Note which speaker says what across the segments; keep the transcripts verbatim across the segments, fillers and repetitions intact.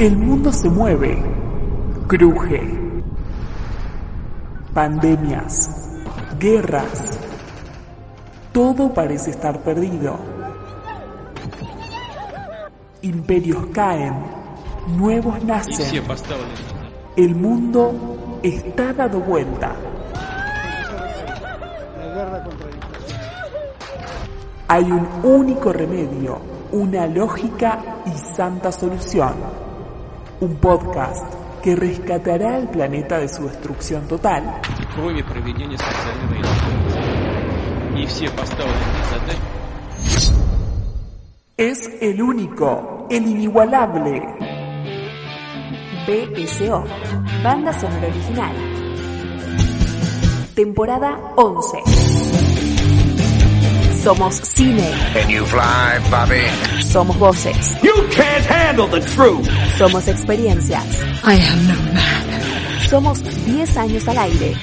Speaker 1: El mundo se mueve, cruje. Pandemias, guerras. Todo parece estar perdido. Imperios caen, nuevos nacen. El mundo está dado vuelta. Hay un único remedio, una lógica y santa solución. Un podcast que rescatará al planeta de su destrucción total. Es el único, el inigualable.
Speaker 2: B S O, banda sonora original. Temporada once. Somos cine.
Speaker 3: Can you fly, Bobby?
Speaker 2: Somos voces.
Speaker 4: You can't handle the truth.
Speaker 2: Somos experiencias.
Speaker 5: I am no man.
Speaker 2: Somos diez años al aire.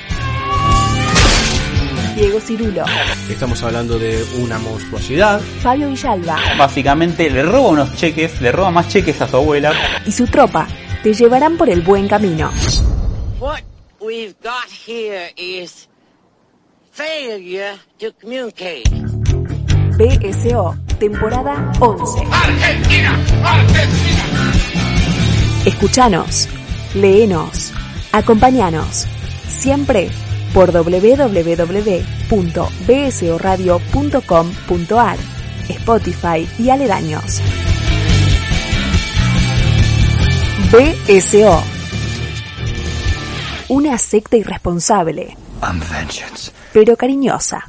Speaker 2: Diego Cirulo.
Speaker 6: Estamos hablando de una monstruosidad.
Speaker 2: Fabio Villalba.
Speaker 7: Básicamente le roba unos cheques, le roba más cheques a su abuela.
Speaker 2: Y su tropa te llevarán por el buen camino.
Speaker 8: What we've got here is failure to communicate.
Speaker 2: B S O, temporada once.
Speaker 3: Argentina, Argentina.
Speaker 2: Escuchanos, léenos, acompáñanos, siempre por doble u doble u doble u punto b s o radio punto com punto a r, Spotify y aledaños. B S O, una secta irresponsable,
Speaker 3: I'm vengeance.
Speaker 2: pero cariñosa.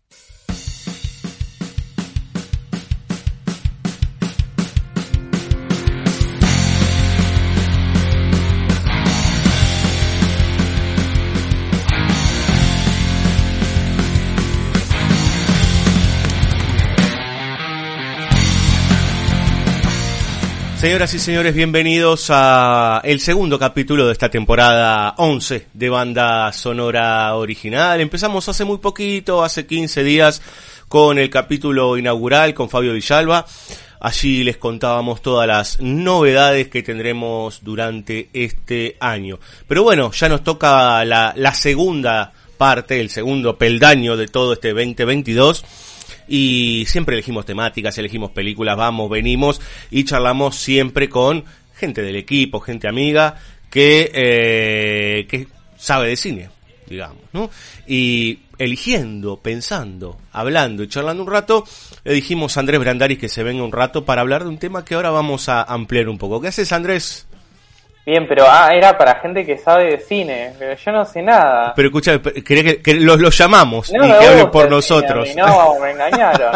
Speaker 6: Señoras y señores, bienvenidos a el segundo capítulo de esta temporada once de Banda Sonora Original. Empezamos hace muy poquito, hace quince días, con el capítulo inaugural con Fabio Villalba. Allí les contábamos todas las novedades que tendremos durante este año. Pero bueno, ya nos toca la, la segunda parte, el segundo peldaño de todo este veinte veintidós. Y siempre elegimos temáticas, elegimos películas, vamos, venimos y charlamos siempre con gente del equipo, gente amiga que eh, que sabe de cine, digamos, ¿no? Y eligiendo, pensando, hablando y charlando un rato, le dijimos a Andrés Brandaris que se venga un rato para hablar de un tema que ahora vamos a ampliar un poco. ¿Qué haces, Andrés?
Speaker 9: Bien, pero ah, era para gente que sabe de cine, pero yo no sé nada.
Speaker 6: Pero escucha, querés que, que los, los llamamos
Speaker 9: no
Speaker 6: y que hablen por nosotros.
Speaker 9: Cine, no, me engañaron.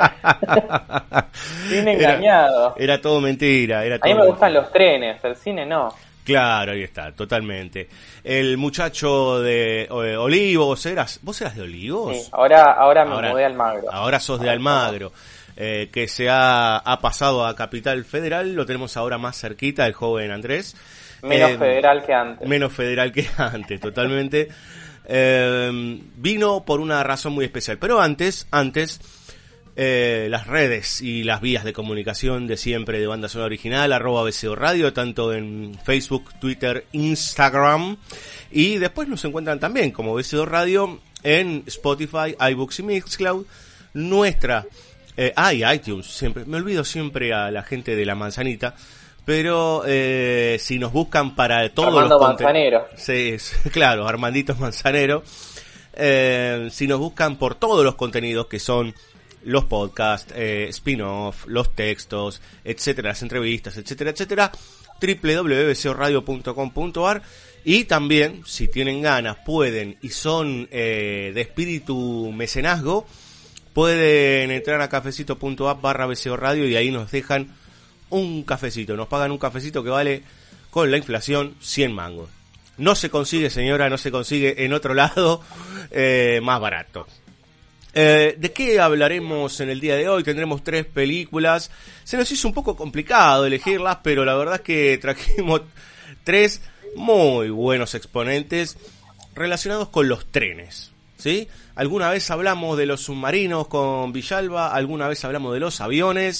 Speaker 9: Cine engañado.
Speaker 6: Era, era todo mentira. Era todo
Speaker 9: a mí me
Speaker 6: mentira.
Speaker 9: gustan los trenes, el cine no.
Speaker 6: Claro, ahí está, totalmente. El muchacho de eh, Olivos, ¿eras, ¿vos eras de Olivos?
Speaker 9: Sí, ahora, ahora me
Speaker 6: ahora,
Speaker 9: mudé a Almagro.
Speaker 6: Ahora sos de Almagro. Eh, que se ha, ha pasado a Capital Federal, lo tenemos ahora más cerquita, el joven Andrés.
Speaker 9: Menos
Speaker 6: eh,
Speaker 9: federal que antes.
Speaker 6: Menos federal que antes, totalmente. Eh, vino por una razón muy especial, pero antes, antes, eh, las redes y las vías de comunicación de siempre de Banda Sonora Original, arroba B S O Radio, tanto en Facebook, Twitter, Instagram, y después nos encuentran también como B S O Radio en Spotify, iBooks y Mixcloud, nuestra... Eh, ah, y iTunes, siempre, me olvido siempre a la gente de La Manzanita, pero eh, si nos buscan para todos
Speaker 9: Armando
Speaker 6: los
Speaker 9: Manzanero.
Speaker 6: contenidos... Sí, claro, Armandito Manzanero. Eh, si nos buscan por todos los contenidos que son los podcasts, eh, spin-off, los textos, etcétera, las entrevistas, etcétera, etcétera, doble u doble u doble u punto b s o radio punto com punto a r. Y también, si tienen ganas, pueden y son eh, de espíritu mecenazgo, pueden entrar a cafecito punto app barra B S O Radio y ahí nos dejan un cafecito. Nos pagan un cafecito que vale, con la inflación, cien mangos. No se consigue, señora, no se consigue en otro lado eh, más barato. Eh, ¿De qué hablaremos en el día de hoy? Tendremos tres películas. Se nos hizo un poco complicado elegirlas, pero la verdad es que trajimos tres muy buenos exponentes relacionados con los trenes, ¿sí? Alguna vez hablamos de los submarinos con Villalba, alguna vez hablamos de los aviones,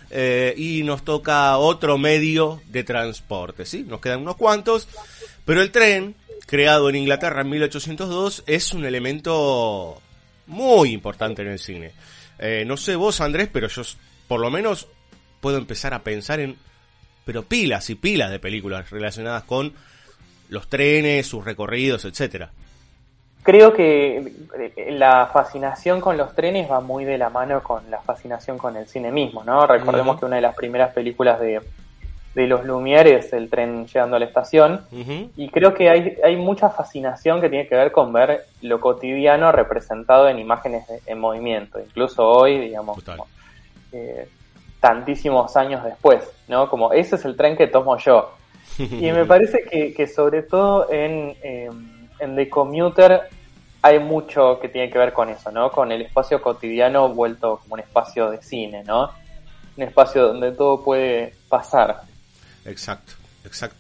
Speaker 6: eh, y nos toca otro medio de transporte, ¿sí? Nos quedan unos cuantos, pero el tren, creado en Inglaterra en mil ochocientos dos, es un elemento muy importante en el cine. Eh, no sé vos, Andrés, pero yo por lo menos puedo empezar a pensar en pero pilas y pilas de películas relacionadas con los trenes, sus recorridos, etcétera.
Speaker 9: Creo que la fascinación con los trenes va muy de la mano con la fascinación con el cine mismo, ¿no? Recordemos uh-huh. que una de las primeras películas de, de los Lumière es el tren llegando a la estación, uh-huh. y creo que hay, hay mucha fascinación que tiene que ver con ver lo cotidiano representado en imágenes de, en movimiento, incluso hoy, digamos, como, eh, tantísimos años después, ¿no? Como ese es el tren que tomo yo. Y me parece que, que sobre todo en, eh, en The Commuter hay mucho que tiene que ver con eso, ¿no? Con el espacio cotidiano vuelto como un espacio de cine, ¿no? Un espacio donde todo puede pasar.
Speaker 6: Exacto, exacto.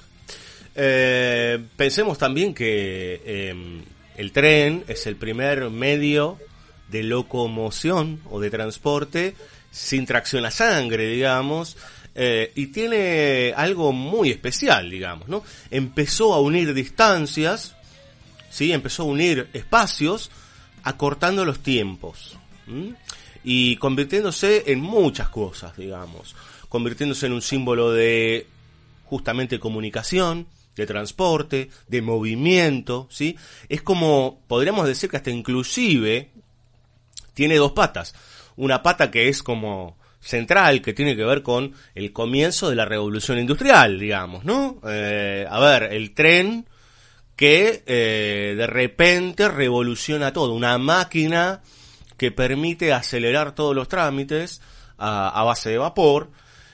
Speaker 6: Eh, pensemos también que eh, el tren es el primer medio de locomoción o de transporte sin tracción a sangre, digamos, eh, y tiene algo muy especial, digamos, ¿no? Empezó a unir distancias, ¿sí? Empezó a unir espacios, acortando los tiempos, ¿m? Y convirtiéndose en muchas cosas, digamos, convirtiéndose en un símbolo de justamente comunicación, de transporte, de movimiento, ¿sí? Es como, podríamos decir que hasta inclusive tiene dos patas. Una pata que es como central, que tiene que ver con el comienzo de la revolución industrial, digamos, ¿no? Eh, a ver, el tren que eh, de repente revoluciona todo, una máquina que permite acelerar todos los trámites a, a base de vapor.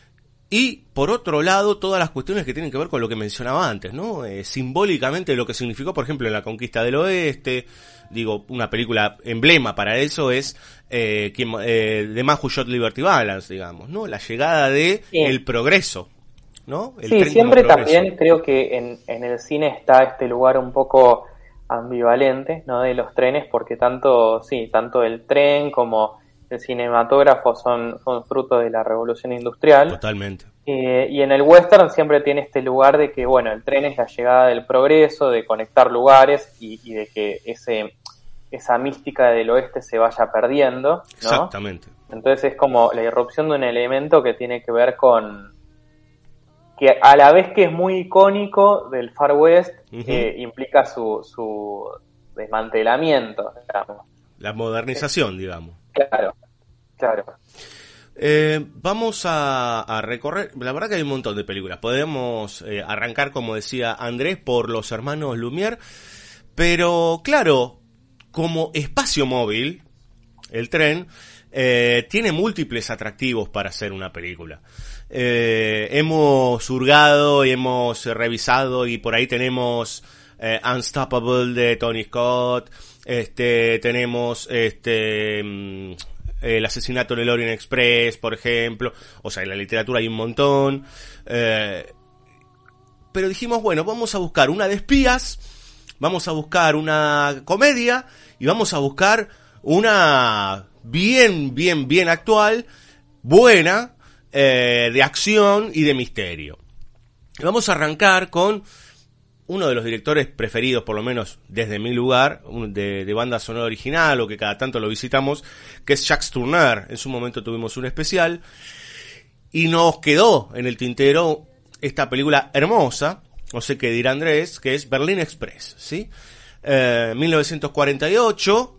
Speaker 6: Y, por otro lado, todas las cuestiones que tienen que ver con lo que mencionaba antes, ¿no? Eh, simbólicamente lo que significó, por ejemplo, en la conquista del oeste. Digo, una película emblema para eso es eh, eh, The Man Who Shot Liberty Balance, digamos, ¿no? La llegada de sí. el progreso, ¿no? El
Speaker 9: sí, siempre también creo que en, en el cine está este lugar un poco ambivalente, ¿no? De los trenes, porque tanto, sí, tanto el tren como el cinematógrafo son, son fruto de la revolución industrial.
Speaker 6: Totalmente.
Speaker 9: Eh, y en el western siempre tiene este lugar de que, bueno, el tren es la llegada del progreso, de conectar lugares y, y de que ese esa mística del oeste se vaya perdiendo, ¿no?
Speaker 6: Exactamente.
Speaker 9: Entonces es como la irrupción de un elemento que tiene que ver con que a la vez que es muy icónico del Far West, uh-huh. eh, implica su, su desmantelamiento, digamos.
Speaker 6: La modernización, eh, digamos.
Speaker 9: Claro, claro.
Speaker 6: Eh, vamos a, a recorrer, la verdad que hay un montón de películas. Podemos eh, arrancar, como decía Andrés, por los hermanos Lumière, pero claro, como espacio móvil, el tren eh, tiene múltiples atractivos para hacer una película. Eh, hemos hurgado y hemos revisado y por ahí tenemos eh, Unstoppable de Tony Scott, este tenemos este el asesinato en el Orient Express, por ejemplo. O sea, en la literatura hay un montón. Eh, pero dijimos, bueno, vamos a buscar una de espías, vamos a buscar una comedia y vamos a buscar una bien, bien, bien actual, buena, eh, de acción y de misterio. Y vamos a arrancar con uno de los directores preferidos, por lo menos desde mi lugar, de, de banda sonora original, o que cada tanto lo visitamos, que es Jacques Tourneur. En su momento tuvimos un especial y nos quedó en el tintero esta película hermosa, no sé qué dirá Andrés, que es Berlin Express, ¿sí? Eh, mil novecientos cuarenta y ocho,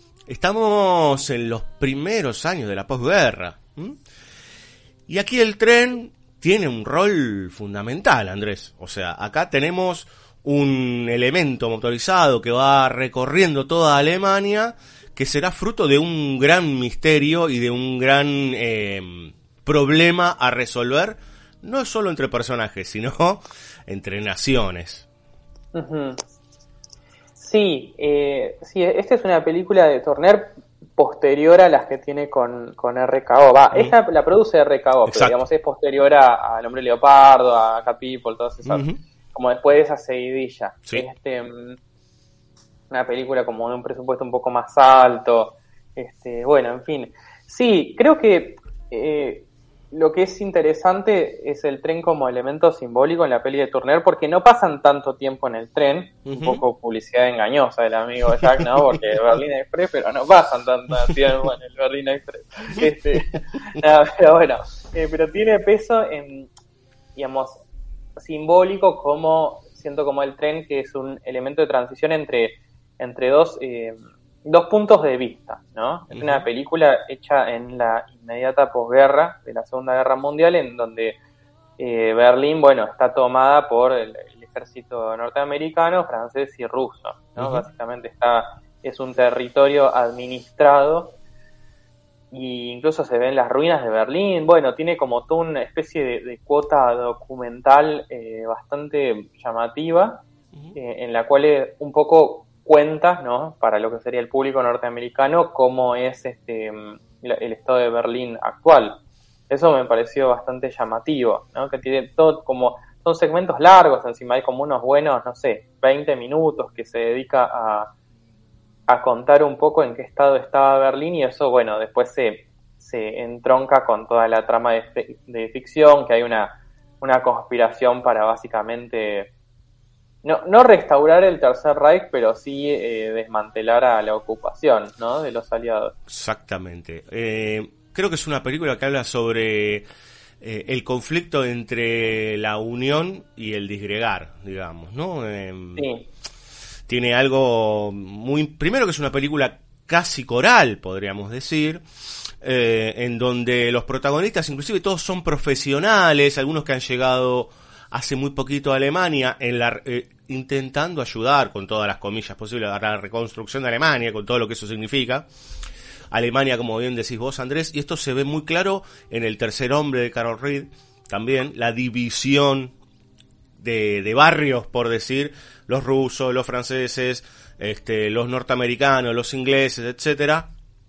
Speaker 6: estamos en los primeros años de la posguerra, ¿m? Y aquí el tren tiene un rol fundamental, Andrés. O sea, acá tenemos un elemento motorizado que va recorriendo toda Alemania, que será fruto de un gran misterio y de un gran eh, problema a resolver, no solo entre personajes, sino entre naciones.
Speaker 9: Uh-huh. Sí, eh, sí, esta es una película de Tourneur posterior a las que tiene con, con R K O. Va, uh-huh. Esta la produce R K O, pero digamos es posterior a, a El Hombre Leopardo, a Cat People, todas esas, uh-huh. como después de esa seguidilla.
Speaker 6: Sí.
Speaker 9: Este, una película como de un presupuesto un poco más alto. Este, bueno, en fin. Sí, creo que eh, lo que es interesante es el tren como elemento simbólico en la peli de Turner, porque no pasan tanto tiempo en el tren, uh-huh. un poco publicidad engañosa del amigo Jack, ¿no? Porque Berlín Express, pero no pasan tanto tiempo en el Berlín Express. Este, no, pero bueno, eh, pero tiene peso en, digamos, simbólico, como siento como el tren, que es un elemento de transición entre, entre dos... Eh, dos puntos de vista, ¿no? Es uh-huh. una película hecha en la inmediata posguerra de la Segunda Guerra Mundial, en donde eh, Berlín, bueno, está tomada por el, el ejército norteamericano, francés y ruso, ¿no? Uh-huh. Básicamente está, es un territorio administrado, y incluso se ven las ruinas de Berlín. Bueno, tiene como toda una especie de, de cuota documental eh, bastante llamativa, uh-huh. eh, en la cual es un poco cuenta, ¿no?, para lo que sería el público norteamericano, cómo es este el estado de Berlín actual. Eso me pareció bastante llamativo, ¿no? Que tiene todo como, son segmentos largos, encima hay como unos buenos, no sé, veinte minutos que se dedica a, a contar un poco en qué estado estaba Berlín, y eso, bueno, después se, se entronca con toda la trama de, de ficción, que hay una, una conspiración para básicamente... No, no restaurar el Tercer Reich, pero sí eh, desmantelar a la ocupación, ¿no?, de los aliados.
Speaker 6: Exactamente. Eh, creo que es una película que habla sobre eh, el conflicto entre la unión y el disgregar, digamos, ¿no? Eh,
Speaker 9: sí.
Speaker 6: Tiene algo muy... Primero, que es una película casi coral, podríamos decir, eh, en donde los protagonistas, inclusive todos son profesionales, algunos que han llegado... hace muy poquito a Alemania, en la, eh, intentando ayudar, con todas las comillas posibles, a la reconstrucción de Alemania, con todo lo que eso significa. Alemania, como bien decís vos, Andrés, y esto se ve muy claro en El tercer hombre de Carol Reed, también, la división de, de barrios, por decir, los rusos, los franceses, este, los norteamericanos, los ingleses, etcétera.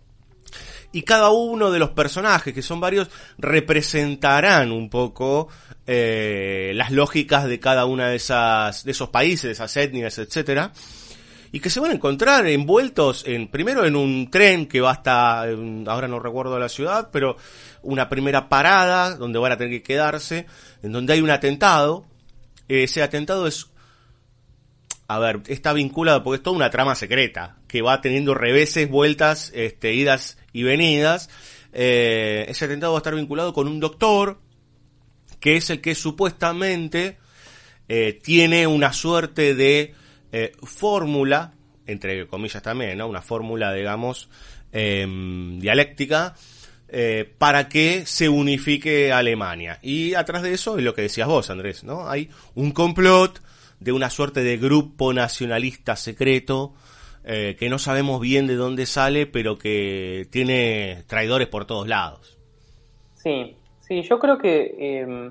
Speaker 6: Y cada uno de los personajes, que son varios, representarán un poco eh, las lógicas de cada una de esas de esos países, de esas etnias, etcétera, y que se van a encontrar envueltos en primero en un tren que va hasta, ahora no recuerdo la ciudad, pero una primera parada donde van a tener que quedarse, en donde hay un atentado. Ese atentado es, a ver, está vinculado porque es toda una trama secreta que va teniendo reveses, vueltas, este, idas y venidas. Eh, ese atentado va a estar vinculado con un doctor que es el que supuestamente eh, tiene una suerte de eh, fórmula, entre comillas también, ¿no? Una fórmula, digamos, eh, dialéctica, eh, para que se unifique Alemania. Y atrás de eso es lo que decías vos, Andrés, ¿no? Hay un complot de una suerte de grupo nacionalista secreto, Eh, que no sabemos bien de dónde sale, pero que tiene traidores por todos lados.
Speaker 9: Sí, sí, yo creo que eh,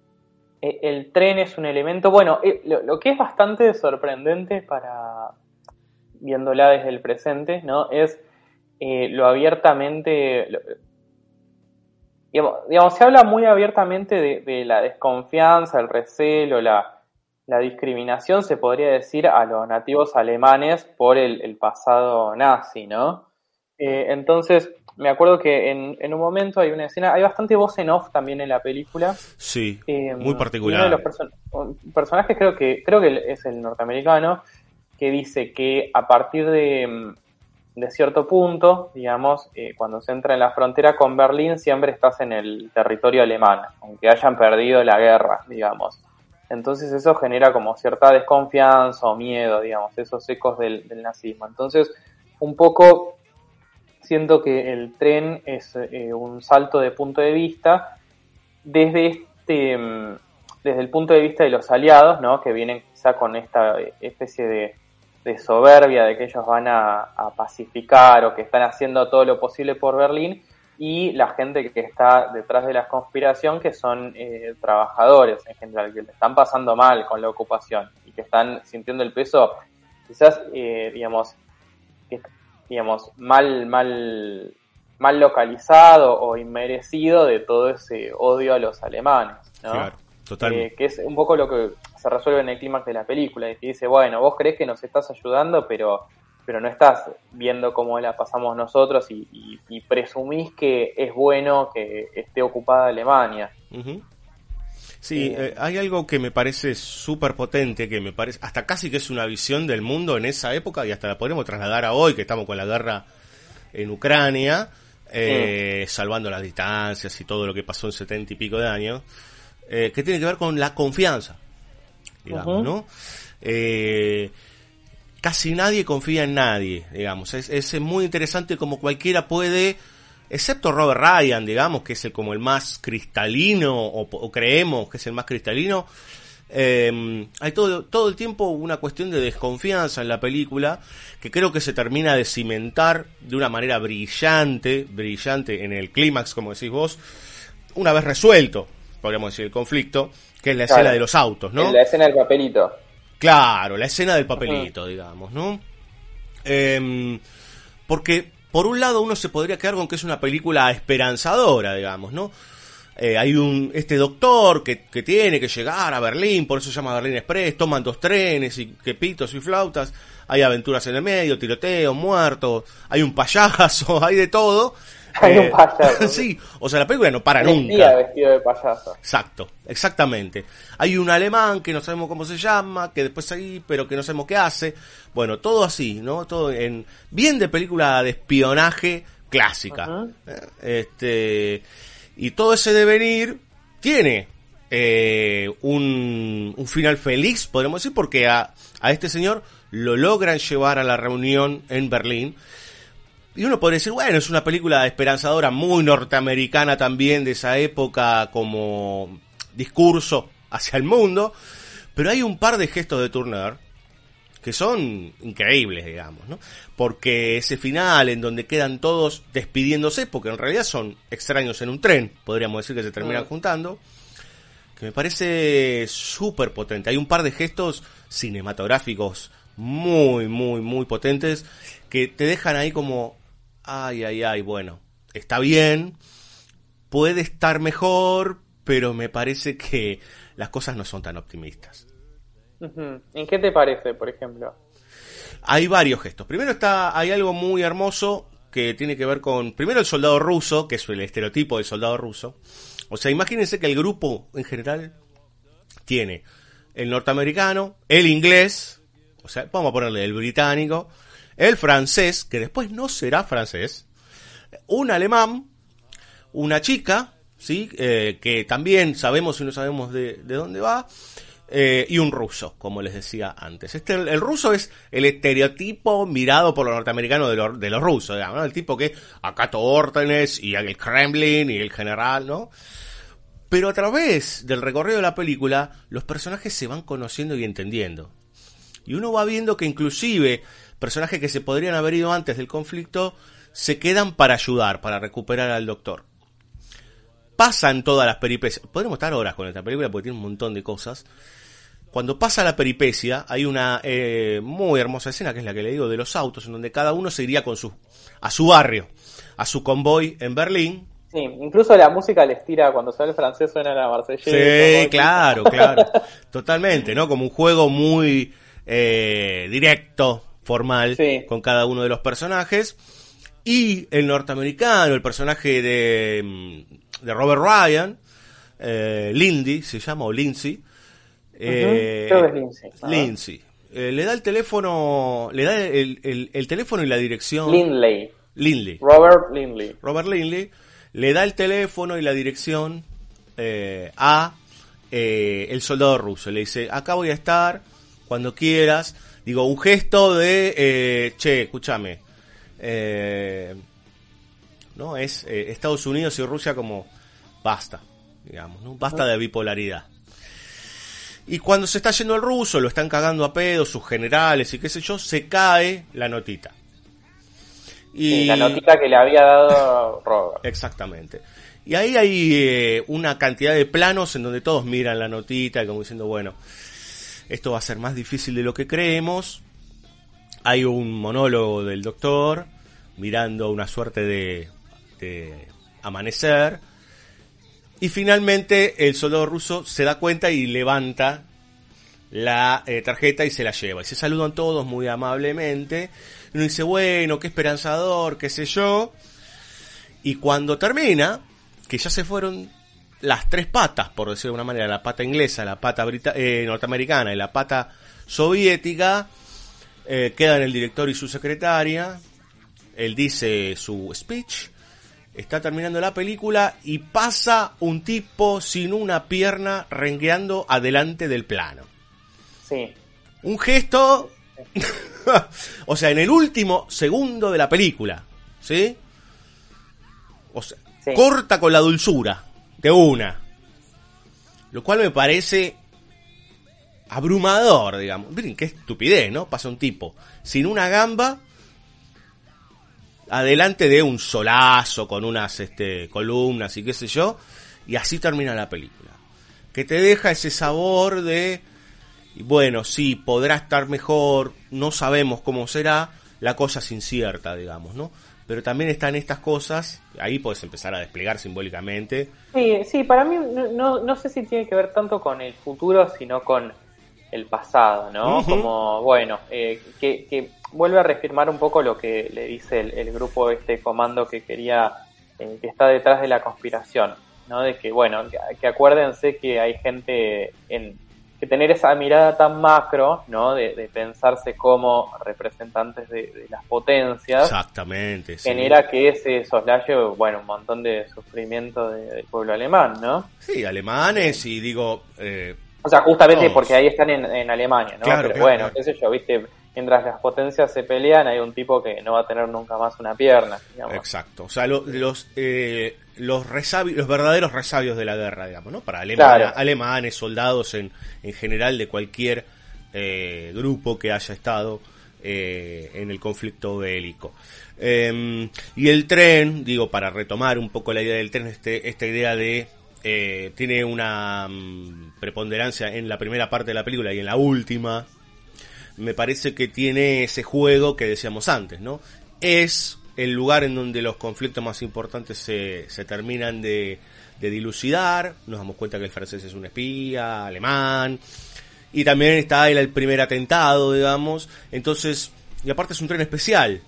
Speaker 9: el tren es un elemento, bueno, eh, lo, lo que es bastante sorprendente para, viéndola desde el presente, ¿no?, es eh, lo abiertamente, lo, digamos, digamos, se habla muy abiertamente de, de la desconfianza, el recelo, la La discriminación, se podría decir, a los nativos alemanes por el, el pasado nazi, ¿no? Eh, entonces, me acuerdo que en, en un momento hay una escena, hay bastante voz en off también en la película.
Speaker 6: Sí,
Speaker 9: eh,
Speaker 6: muy particular.
Speaker 9: Uno de los perso- personajes, creo que creo que es el norteamericano, que dice que a partir de, de cierto punto, digamos, eh, cuando se entra en la frontera con Berlín, siempre estás en el territorio alemán, aunque hayan perdido la guerra, digamos. Entonces eso genera como cierta desconfianza o miedo, digamos, esos ecos del, del nazismo. Entonces, un poco siento que el tren es eh, un salto de punto de vista desde este desde el punto de vista de los aliados, ¿no?, que vienen quizá con esta especie de, de soberbia de que ellos van a, a pacificar, o que están haciendo todo lo posible por Berlín, y la gente que está detrás de la conspiración, que son eh, trabajadores en general, que le están pasando mal con la ocupación y que están sintiendo el peso, quizás, eh, digamos, que, digamos, mal, mal, mal localizado o inmerecido de todo ese odio a los alemanes, ¿no?
Speaker 6: Claro, totalmente.
Speaker 9: Eh, que es un poco lo que se resuelve en el clímax de la película, y que dice, bueno, vos creés que nos estás ayudando, pero pero no estás viendo cómo la pasamos nosotros y, y, y presumís que es bueno que esté ocupada Alemania.
Speaker 6: Uh-huh. Sí, eh, hay algo que me parece súper potente, que me parece hasta casi que es una visión del mundo en esa época, y hasta la podemos trasladar a hoy, que estamos con la guerra en Ucrania, eh, sí. salvando las distancias y todo lo que pasó en setenta y pico de años, eh, que tiene que ver con la confianza, digamos, uh-huh. ¿no? Eh, casi nadie confía en nadie, digamos, es, es muy interesante como cualquiera puede... Excepto Robert Ryan, digamos, que es el, como el más cristalino, o, o creemos que es el más cristalino, eh, hay todo, todo el tiempo una cuestión de desconfianza en la película, que creo que se termina de cimentar de una manera brillante, brillante en el clímax, como decís vos, una vez resuelto, podríamos decir, el conflicto, que es la claro. escena de los autos, ¿no?
Speaker 9: La escena del papelito.
Speaker 6: Claro, la escena del papelito, uh-huh. digamos, ¿no? Eh, porque... Por un lado uno se podría quedar con que es una película esperanzadora, digamos, ¿no? Eh, hay un este doctor que, que tiene que llegar a Berlín, por eso se llama Berlín Express, toman dos trenes y que pitos y flautas, hay aventuras en el medio, tiroteos, muertos, hay un payaso, hay de todo.
Speaker 9: Hay
Speaker 6: eh,
Speaker 9: un payaso.
Speaker 6: Sí, o sea, la película no para
Speaker 9: el
Speaker 6: nunca.
Speaker 9: Día vestido de payaso.
Speaker 6: Exacto, exactamente. Hay un alemán que no sabemos cómo se llama, que después ahí, pero que no sabemos qué hace. Bueno, todo así, ¿no? Todo en bien de película de espionaje clásica. Uh-huh. Este y todo ese devenir tiene eh, un, un final feliz, podemos decir, porque a, a este señor lo logran llevar a la reunión en Berlín. Y uno podría decir, bueno, es una película esperanzadora, muy norteamericana también de esa época como discurso hacia el mundo, pero hay un par de gestos de Turner que son increíbles, digamos, ¿no? Porque ese final en donde quedan todos despidiéndose, porque en realidad son extraños en un tren, podríamos decir que se terminan uh-huh. juntando, que me parece súper potente. Hay un par de gestos cinematográficos muy, muy, muy potentes que te dejan ahí como... Ay, ay, ay, bueno, está bien, puede estar mejor, pero me parece que las cosas no son tan optimistas.
Speaker 9: Uh-huh. ¿En qué te parece, por ejemplo?
Speaker 6: Hay varios gestos. Primero está, hay algo muy hermoso que tiene que ver con, primero el soldado ruso, que es el estereotipo del soldado ruso. O sea, imagínense que el grupo en general tiene el norteamericano, el inglés, o sea, vamos a ponerle el británico, el francés, que después no será francés, un alemán, una chica, ¿sí? Eh, que también sabemos y no sabemos de, de dónde va, eh, y un ruso, como les decía antes. Este, el, el ruso es el estereotipo mirado por los norteamericanos de, lo, de los rusos, digamos, ¿no? El tipo que acato órdenes y el Kremlin y el general, ¿no? Pero a través del recorrido de la película, los personajes se van conociendo y entendiendo. Y uno va viendo que inclusive personajes que se podrían haber ido antes del conflicto se quedan para ayudar, para recuperar al doctor. Pasan todas las peripecias. Podemos estar horas con esta película porque tiene un montón de cosas. Cuando pasa la peripecia, hay una eh, muy hermosa escena, que es la que le digo, de los autos, en donde cada uno se iría con su, a su barrio, a su convoy en Berlín.
Speaker 9: Sí, incluso la música les tira, cuando sale el francés suena la marsellesa.
Speaker 6: Sí, claro, claro. Totalmente, ¿no? Como un juego muy eh, directo, formal, sí. con cada uno de los personajes. Y el norteamericano, el personaje de, de Robert Ryan, eh, Lindy, se llama, o Lindsay. Eh,
Speaker 9: uh-huh. Creo que es Lindsay. Uh-huh.
Speaker 6: Lindsay. Eh, le da el teléfono, le da el, el, el teléfono y la dirección.
Speaker 9: Lindley.
Speaker 6: Lindley.
Speaker 9: Robert Lindley.
Speaker 6: Robert Lindley. Le da el teléfono y la dirección eh, a eh, el soldado ruso. Le dice, acá voy a estar cuando quieras. Digo, un gesto de, eh, che, escúchame, eh, no es eh, Estados Unidos y Rusia como basta, digamos, ¿no? Basta de bipolaridad. Y cuando se está yendo el ruso, lo están cagando a pedo sus generales y qué sé yo, se cae la notita. Y
Speaker 9: sí, la notita que le había dado Robert.
Speaker 6: Exactamente. Y ahí hay eh, una cantidad de planos en donde todos miran la notita y como diciendo, bueno, esto va a ser más difícil de lo que creemos. Hay un monólogo del doctor mirando una suerte de, de amanecer. Y finalmente el soldado ruso se da cuenta y levanta la eh, tarjeta y se la lleva. Y se saludan todos muy amablemente. Y uno dice, bueno, qué esperanzador, qué sé yo. Y cuando termina, que ya se fueron las tres patas, por decirlo de una manera, la pata inglesa, la pata brita- eh, norteamericana y la pata soviética, eh, quedan el director y su secretaria. Él dice su speech, está terminando la película y pasa un tipo sin una pierna rengueando adelante del plano.
Speaker 9: Sí.
Speaker 6: Un gesto, o sea, en el último segundo de la película, ¿sí? O sea, sí. Corta con la dulzura de una. Lo cual me parece abrumador, digamos. Miren, qué estupidez, ¿no? Pasa un tipo sin una gamba adelante de un solazo con unas este, columnas y qué sé yo, y así termina la película. Que te deja ese sabor de, bueno, sí, podrá estar mejor, no sabemos cómo será, la cosa es incierta, digamos, ¿no? Pero también están estas cosas, ahí puedes empezar a desplegar simbólicamente.
Speaker 9: Sí, sí, para mí no, no, no sé si tiene que ver tanto con el futuro, sino con el pasado, ¿no? Uh-huh. Como, bueno, eh, que, que vuelve a reafirmar un poco lo que le dice el, el grupo, este comando que quería, eh, que está detrás de la conspiración, ¿no? De que, bueno, que, que acuérdense que hay gente en que tener esa mirada tan macro, ¿no? De, de pensarse como representantes de, de las potencias.
Speaker 6: Exactamente, sí.
Speaker 9: Genera que ese soslaye, bueno, un montón de sufrimiento de, del pueblo alemán, ¿no?
Speaker 6: Sí, alemanes y digo... Eh,
Speaker 9: o sea, justamente
Speaker 6: todos.
Speaker 9: Porque ahí están en, en Alemania, ¿no?
Speaker 6: Claro,
Speaker 9: Pero
Speaker 6: claro,
Speaker 9: bueno,
Speaker 6: claro.
Speaker 9: qué sé yo, viste, mientras las potencias se pelean, hay un tipo que no va a tener nunca más una pierna, digamos.
Speaker 6: Exacto, o sea, lo, los eh, los resabios, los verdaderos resabios de la guerra, digamos, ¿no? Para Alemania, claro. Alemanes, soldados en, en general de cualquier eh, grupo que haya estado eh, en el conflicto bélico. Eh, y el tren, digo, para retomar un poco la idea del tren, este, esta idea de eh, tiene una um, preponderancia en la primera parte de la película y en la última. Me parece que tiene ese juego que decíamos antes, ¿no? Es el lugar en donde los conflictos más importantes se, se terminan de, de dilucidar. Nos damos cuenta que el francés es un espía, alemán. Y también está el, el primer atentado, digamos. Entonces, y aparte es un tren especial.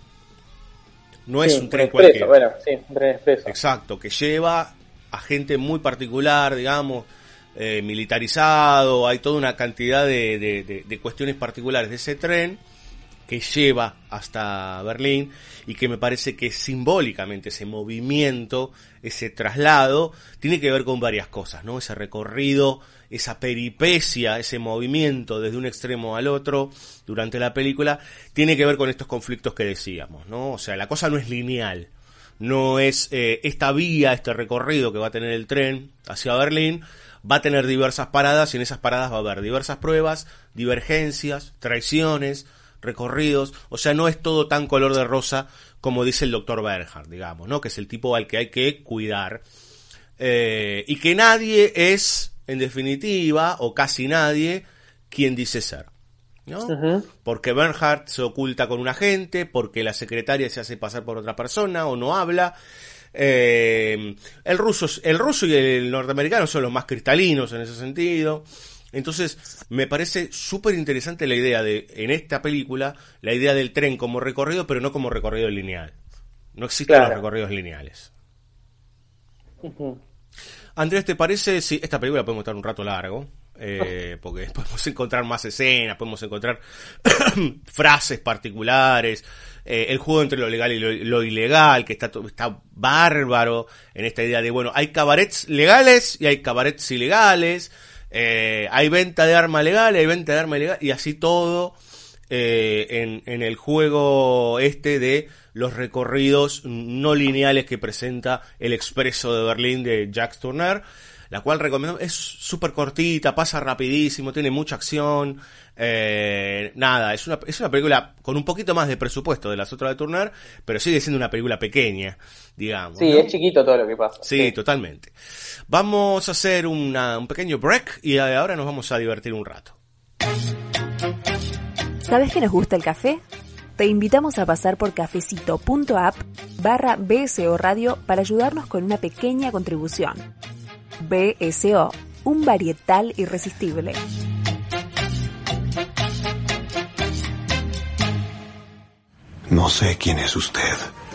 Speaker 6: No es
Speaker 9: sí,
Speaker 6: un tren
Speaker 9: expreso,
Speaker 6: cualquiera.
Speaker 9: Bueno, sí, un tren expreso.
Speaker 6: Exacto, que lleva a gente muy particular, digamos, eh, militarizado. Hay toda una cantidad de, de, de, de cuestiones particulares de ese tren que lleva hasta Berlín y que me parece que simbólicamente ese movimiento, ese traslado, tiene que ver con varias cosas, ¿no? Ese recorrido, esa peripecia, ese movimiento desde un extremo al otro durante la película, tiene que ver con estos conflictos que decíamos, ¿no? O sea, la cosa no es lineal, no es eh, esta vía, este recorrido que va a tener el tren hacia Berlín, va a tener diversas paradas y en esas paradas va a haber diversas pruebas, divergencias, traiciones, recorridos, o sea, no es todo tan color de rosa como dice el doctor Bernhardt, digamos, ¿no? Que es el tipo al que hay que cuidar, eh, y que nadie es, en definitiva, o casi nadie, quien dice ser, ¿no? Uh-huh. Porque Bernhardt se oculta con un agente, porque la secretaria se hace pasar por otra persona o no habla. Eh, el ruso, el ruso y el norteamericano son los más cristalinos en ese sentido. Entonces, me parece súper interesante la idea de, en esta película, la idea del tren como recorrido, pero no como recorrido lineal. No existen claro. los recorridos lineales. Uh-huh. Andrés, ¿te parece? Sí, esta película podemos estar un rato largo, eh, porque podemos encontrar más escenas, podemos encontrar frases particulares, eh, el juego entre lo legal y lo, lo ilegal, que está, está bárbaro en esta idea de, bueno, hay cabarets legales y hay cabarets ilegales. Eh, hay venta de arma legal, hay venta de arma ilegal y así todo eh, en, en el juego este de los recorridos no lineales que presenta el Expreso de Berlín de Jacques Tourneur, la cual recomiendo, es súper cortita, pasa rapidísimo, tiene mucha acción, eh, nada, es una, es una película con un poquito más de presupuesto de las otras de Tourneur, pero sigue siendo una película pequeña, digamos.
Speaker 9: Sí, ¿no? Es chiquito todo lo que pasa.
Speaker 6: Sí,
Speaker 9: sí.
Speaker 6: totalmente. Vamos a hacer una, un pequeño break y ahora nos vamos a divertir un rato.
Speaker 2: ¿Sabes que nos gusta el café? Te invitamos a pasar por cafecito.app barra BSO Radio para ayudarnos con una pequeña contribución. B S O, un varietal irresistible.
Speaker 10: No sé quién es usted.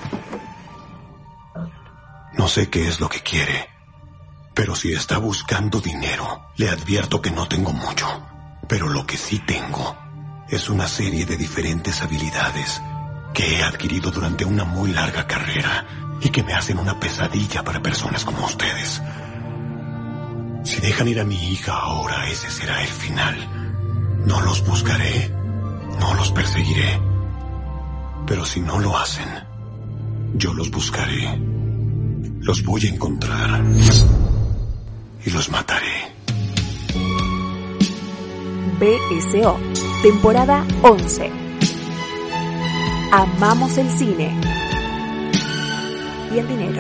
Speaker 10: No sé qué es lo que quiere. Pero si está buscando dinero, le advierto que no tengo mucho. Pero lo que sí tengo es una serie de diferentes habilidades que he adquirido durante una muy larga carrera y que me hacen una pesadilla para personas como ustedes. Si dejan ir a mi hija ahora, ese será el final. No los buscaré, no los perseguiré. Pero si no lo hacen, yo los buscaré. Los voy a encontrar y los mataré.
Speaker 2: B S O, temporada once. Amamos el cine y el dinero.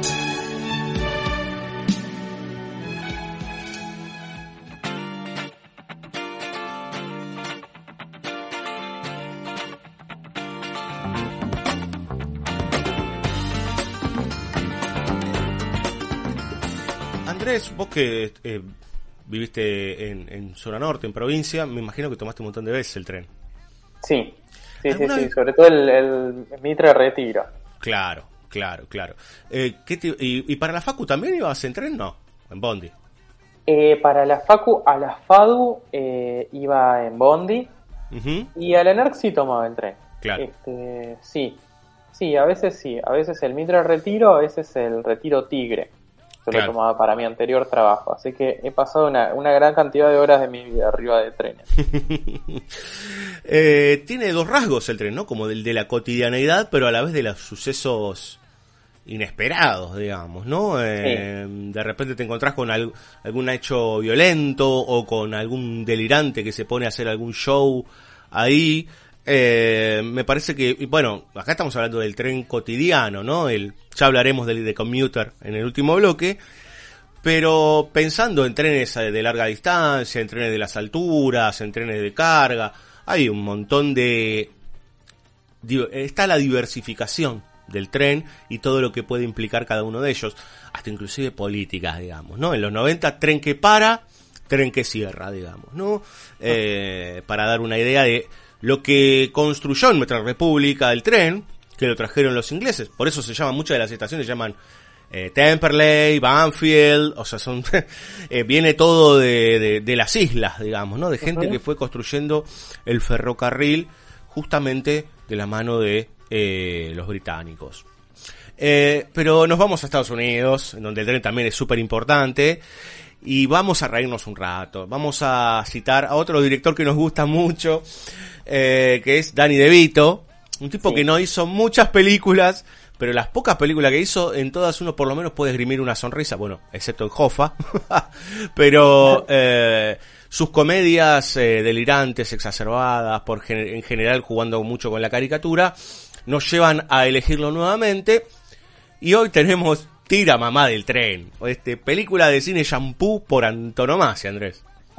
Speaker 6: Andrés, vos que eh, viviste en, en zona norte, en provincia, me imagino que tomaste un montón de veces el tren.
Speaker 9: Sí, sí, sí,
Speaker 6: ¿Alguna
Speaker 9: sí,
Speaker 6: vez?
Speaker 9: sobre todo el, el Mitre Retiro.
Speaker 6: Claro, claro, claro. Eh, ¿qué te- y, ¿Y para la Facu también ibas en tren? No, en bondi.
Speaker 9: Eh, para la Facu, a la FADU eh, iba en Bondi
Speaker 6: Ujú.
Speaker 9: y a la N E R C sí tomaba el tren.
Speaker 6: Claro.
Speaker 9: Este, sí, sí, a veces sí, a veces el Mitre Retiro, a veces el Retiro Tigre. Yo
Speaker 6: Claro.
Speaker 9: lo tomaba para mi anterior trabajo, así que he pasado una, una gran cantidad de horas de mi vida arriba de trenes.
Speaker 6: Eh, tiene dos rasgos el tren, ¿no? Como del de la cotidianeidad, pero a la vez de los sucesos inesperados, digamos, ¿no? Eh, De repente te encontrás con al- algún hecho violento o con algún delirante que se pone a hacer algún show ahí. Eh, me parece que, y bueno, acá estamos hablando del tren cotidiano, ¿no? El, ya hablaremos del de commuter en el último bloque. Pero pensando en trenes de larga distancia, en trenes de las alturas, en trenes de carga, hay un montón de... di- Está la diversificación del tren y todo lo que puede implicar cada uno de ellos, hasta inclusive políticas, digamos, ¿no? En los noventa, tren que para, tren que cierra, digamos, ¿no? Eh, para dar una idea de lo que construyó en nuestra república el tren, que lo trajeron los ingleses, por eso se llaman, muchas de las estaciones se llaman eh, Temperley, Banfield, o sea, son eh, viene todo de, de, de las islas, digamos, ¿no? De gente que fue construyendo el ferrocarril justamente de la mano de eh, los británicos. Eh, pero nos vamos a Estados Unidos, en donde el tren también es súper importante, y vamos a reírnos un rato. Vamos a citar a otro director que nos gusta mucho, eh, que es Danny DeVito, un tipo
Speaker 9: Sí.
Speaker 6: que no hizo muchas películas, pero las pocas películas que hizo, en todas uno por lo menos puede esgrimir una sonrisa, bueno, excepto en Hoffa, pero eh, sus comedias eh, delirantes, exacerbadas, por gen- en general jugando mucho con la caricatura, nos llevan a elegirlo nuevamente, y hoy tenemos Tira Mamá del Tren, este película de cine shampoo por antonomasia, Andrés.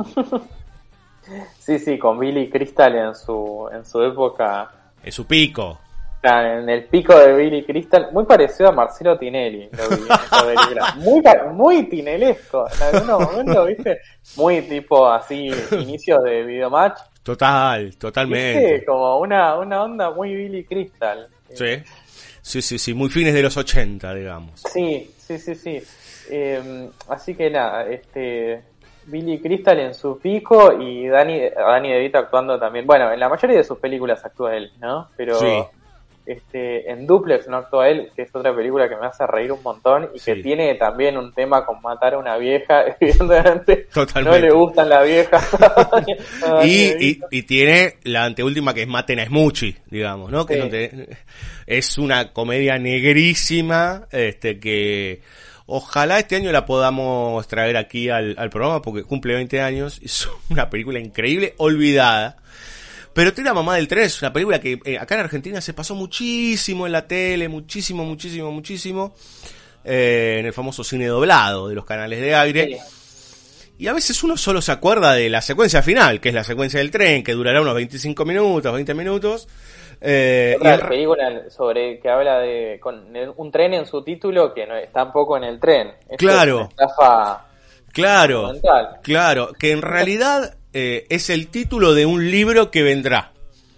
Speaker 9: Sí, sí, con Billy Crystal en su, en su época,
Speaker 6: Es su pico.
Speaker 9: en el pico de Billy Crystal, muy parecido a Marcelo Tinelli, lo vi en esa película. Muy, pa- muy tinelesco, en algunos momentos, ¿viste? Muy tipo así, inicios de Videomatch.
Speaker 6: Total, totalmente.
Speaker 9: ¿Viste? Como una, una onda muy Billy Crystal.
Speaker 6: Sí. Sí, sí, sí, muy fines de los ochenta, digamos.
Speaker 9: Sí, sí, sí, sí. Eh, así que nada, este Billy Crystal en su pico y Danny, Danny DeVito actuando también. Bueno, en la mayoría de sus películas actúa él, ¿no? Pero
Speaker 6: Sí.
Speaker 9: este en Duplex no actúa él, que es otra película que me hace reír un montón y
Speaker 6: Sí.
Speaker 9: que tiene también un tema con matar a una vieja. Evidentemente
Speaker 6: Totalmente.
Speaker 9: no le gustan las viejas. A Danny
Speaker 6: Y, y,
Speaker 9: DeVito.
Speaker 6: y tiene la anteúltima que es Maten a Smuchi, digamos, ¿no? Que
Speaker 9: Sí.
Speaker 6: es, donde- es una comedia negrísima, este que ojalá este año la podamos traer aquí al, al programa porque cumple veinte años. Es una película increíble, olvidada. Pero Tira Mamá del Tren es una película que eh, acá en Argentina se pasó muchísimo en la tele, muchísimo, muchísimo, muchísimo, eh, en el famoso cine doblado de los canales de aire.
Speaker 9: Sí.
Speaker 6: Y a veces uno solo se acuerda de la secuencia final, que es la secuencia del tren, que durará unos veinticinco minutos, veinte minutos. Eh, y
Speaker 9: Otra
Speaker 6: el-
Speaker 9: película sobre que habla de con un tren en su título que no es tampoco en el tren. Esto
Speaker 6: Claro.
Speaker 9: es una estafa
Speaker 6: claro,
Speaker 9: monumental.
Speaker 6: claro, que en realidad eh, es el título de un libro que vendrá.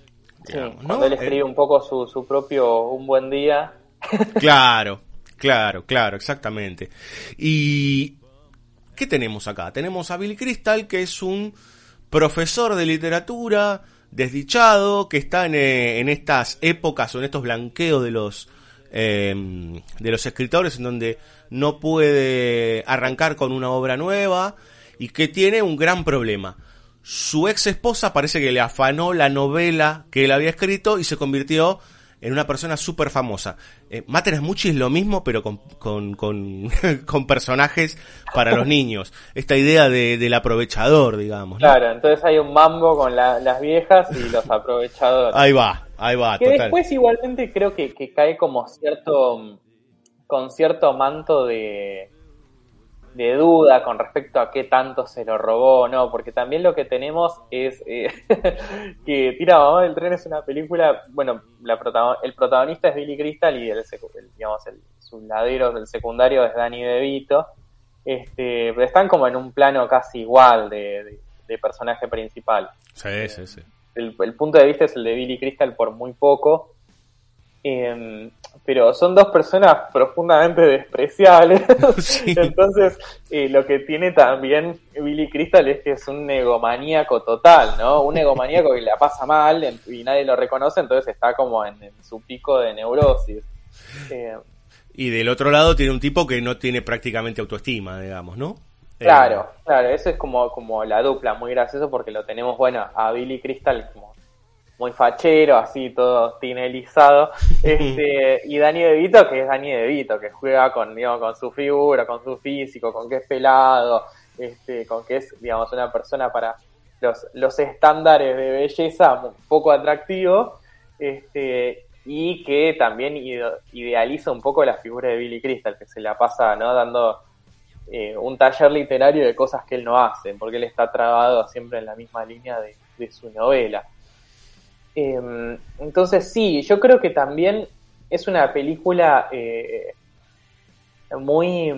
Speaker 6: digamos,
Speaker 9: sí,
Speaker 6: ¿no?
Speaker 9: Cuando él escribe
Speaker 6: eh,
Speaker 9: un poco su, su propio Un Buen Día.
Speaker 6: Claro, claro, claro, exactamente. Y ¿qué tenemos acá? Tenemos a Billy Crystal, que es un profesor de literatura desdichado, que está en, eh, en estas épocas o en estos blanqueos de los eh, de los escritores, en donde no puede arrancar con una obra nueva y que tiene un gran problema. Su ex esposa parece que le afanó la novela que él había escrito y se convirtió en una persona súper famosa. Eh, Mater es Muchis lo mismo, pero con, con, con, con personajes para los niños. Esta idea de, del aprovechador, digamos, ¿no?
Speaker 9: Claro, entonces hay un mambo con la, las viejas y los aprovechadores.
Speaker 6: Ahí va, ahí va,
Speaker 9: que
Speaker 6: total.
Speaker 9: después igualmente creo que, que cae como cierto, con cierto manto de, de duda con respecto a qué tanto se lo robó, ¿no? Porque también lo que tenemos es eh, que Tira Mamá del Tren es una película, bueno, la protagon- el protagonista es Billy Crystal y el, el digamos el su ladero del secundario es Danny DeVito, este, pero están como en un plano casi igual de, de, de personaje principal.
Speaker 6: Sí, sí, sí.
Speaker 9: El, el punto de vista es el de Billy Crystal por muy poco. Eh, pero son dos personas profundamente despreciables. Sí. Entonces eh, lo que tiene también Billy Crystal es que es un egomaníaco total, ¿no? Un egomaníaco que la pasa mal y nadie lo reconoce, entonces está como en, en su pico de neurosis. Eh,
Speaker 6: y del otro lado tiene un tipo que no tiene prácticamente autoestima, digamos, ¿no?
Speaker 9: Claro,
Speaker 6: eh,
Speaker 9: claro, eso es como, como la dupla, muy gracioso porque lo tenemos, bueno, a Billy Crystal como muy fachero, así todo tinelizado, este, y Danny DeVito, que es Danny DeVito, que juega con, digamos, con su figura, con su físico, con que es pelado, este, con que es, digamos, una persona para los, los estándares de belleza un poco atractivo, este, y que también idealiza un poco la figura de Billy Crystal, que se la pasa, ¿no?, dando eh, un taller literario de cosas que él no hace, porque él está trabado siempre en la misma línea de, de su novela. Eh, entonces sí, yo creo que también es una película eh, muy,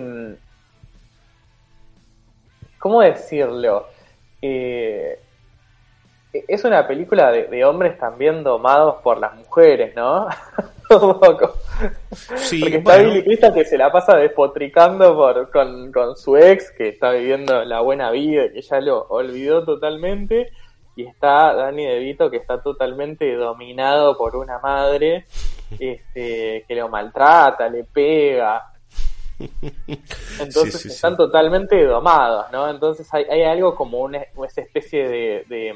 Speaker 9: ¿cómo decirlo? Eh, es una película de, de hombres también domados por las mujeres, ¿no? Un poco.
Speaker 6: Sí,
Speaker 9: porque está
Speaker 6: bueno.
Speaker 9: Billy Crystal que se la pasa despotricando por, con, con su ex, que está viviendo la buena vida, que ya lo olvidó totalmente. Y está Danny DeVito, que está totalmente dominado por una madre este, que lo maltrata, le pega. Entonces sí, sí, están sí. totalmente domados, ¿no? Entonces hay, hay algo como una, esa especie de, de,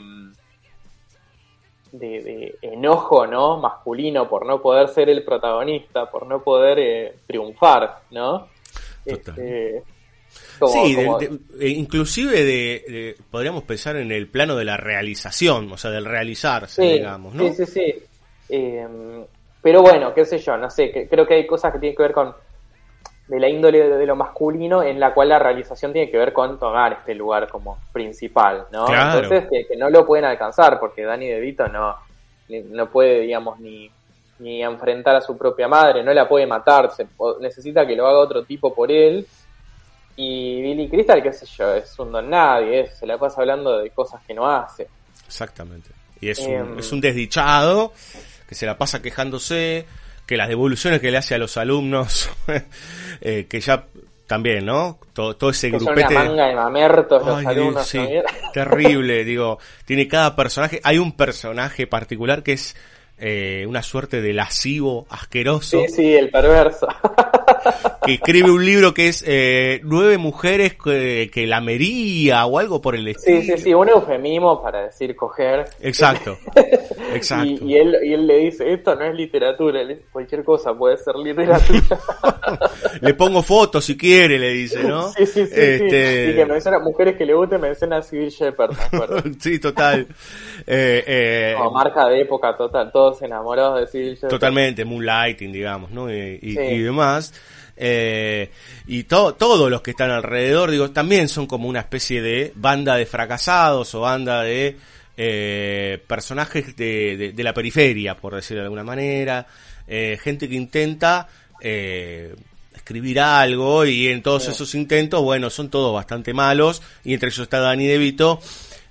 Speaker 9: de, de enojo, ¿no?, masculino por no poder ser el protagonista, por no poder eh, triunfar, ¿no?
Speaker 6: Total. Este,
Speaker 9: Como,
Speaker 6: sí,
Speaker 9: como...
Speaker 6: de, de, inclusive de, de, podríamos pensar en el plano de la realización, o sea, del realizarse,
Speaker 9: sí,
Speaker 6: digamos, ¿no?
Speaker 9: Sí, sí, sí. Eh, pero bueno, qué sé yo, no sé, que, creo que hay cosas que tienen que ver con de la índole de, de lo masculino, en la cual la realización tiene que ver con tomar este lugar como principal, ¿no?
Speaker 6: Claro.
Speaker 9: Entonces, que, que no lo pueden alcanzar, porque Danny DeVito no, no puede, digamos, ni, ni enfrentar a su propia madre, no la puede matar, se, necesita que lo haga otro tipo por él. Y Billy Crystal, qué sé yo, es un don nadie, es, se la pasa hablando de cosas que no hace.
Speaker 6: Exactamente. Y es,
Speaker 9: eh,
Speaker 6: un, es un desdichado que se la pasa quejándose, que las devoluciones que le hace a los alumnos, eh, que ya también, ¿no? Todo, todo ese
Speaker 9: que
Speaker 6: grupete.
Speaker 9: Son una manga de mamertos los
Speaker 6: Ay,
Speaker 9: alumnos.
Speaker 6: sí,
Speaker 9: ¿no?
Speaker 6: terrible, digo. Tiene cada personaje. Hay un personaje particular que es eh, una suerte de lascivo asqueroso.
Speaker 9: Sí, sí, el perverso.
Speaker 6: Que escribe un libro que es eh, Nueve mujeres que, que lamería o algo por el estilo.
Speaker 9: Sí, sí, sí, un eufemismo para decir coger.
Speaker 6: Exacto, exacto.
Speaker 9: Y, y, él, y él le dice, esto no es literatura, cualquier cosa puede ser literatura.
Speaker 6: Le pongo fotos si quiere, le dice, ¿no?
Speaker 9: Sí, sí, sí.
Speaker 6: Este...
Speaker 9: sí. Y que menciona mujeres que le gusten, menciona a Sybil Shepherd, ¿me acuerdo?
Speaker 6: Sí, total. eh, eh...
Speaker 9: Como marca de época total, todos enamorados de Sybil Shepherd.
Speaker 6: Totalmente, moonlighting, digamos, ¿no? Y, y,
Speaker 9: sí.
Speaker 6: y demás. Eh, y to- todos los que están alrededor, digo, también son como una especie de banda de fracasados o banda de eh, personajes de, de, de la periferia, por decirlo de alguna manera, eh, gente que intenta eh, escribir algo y en todos
Speaker 9: sí.
Speaker 6: esos intentos, bueno, son todos bastante malos y entre ellos está Danny DeVito,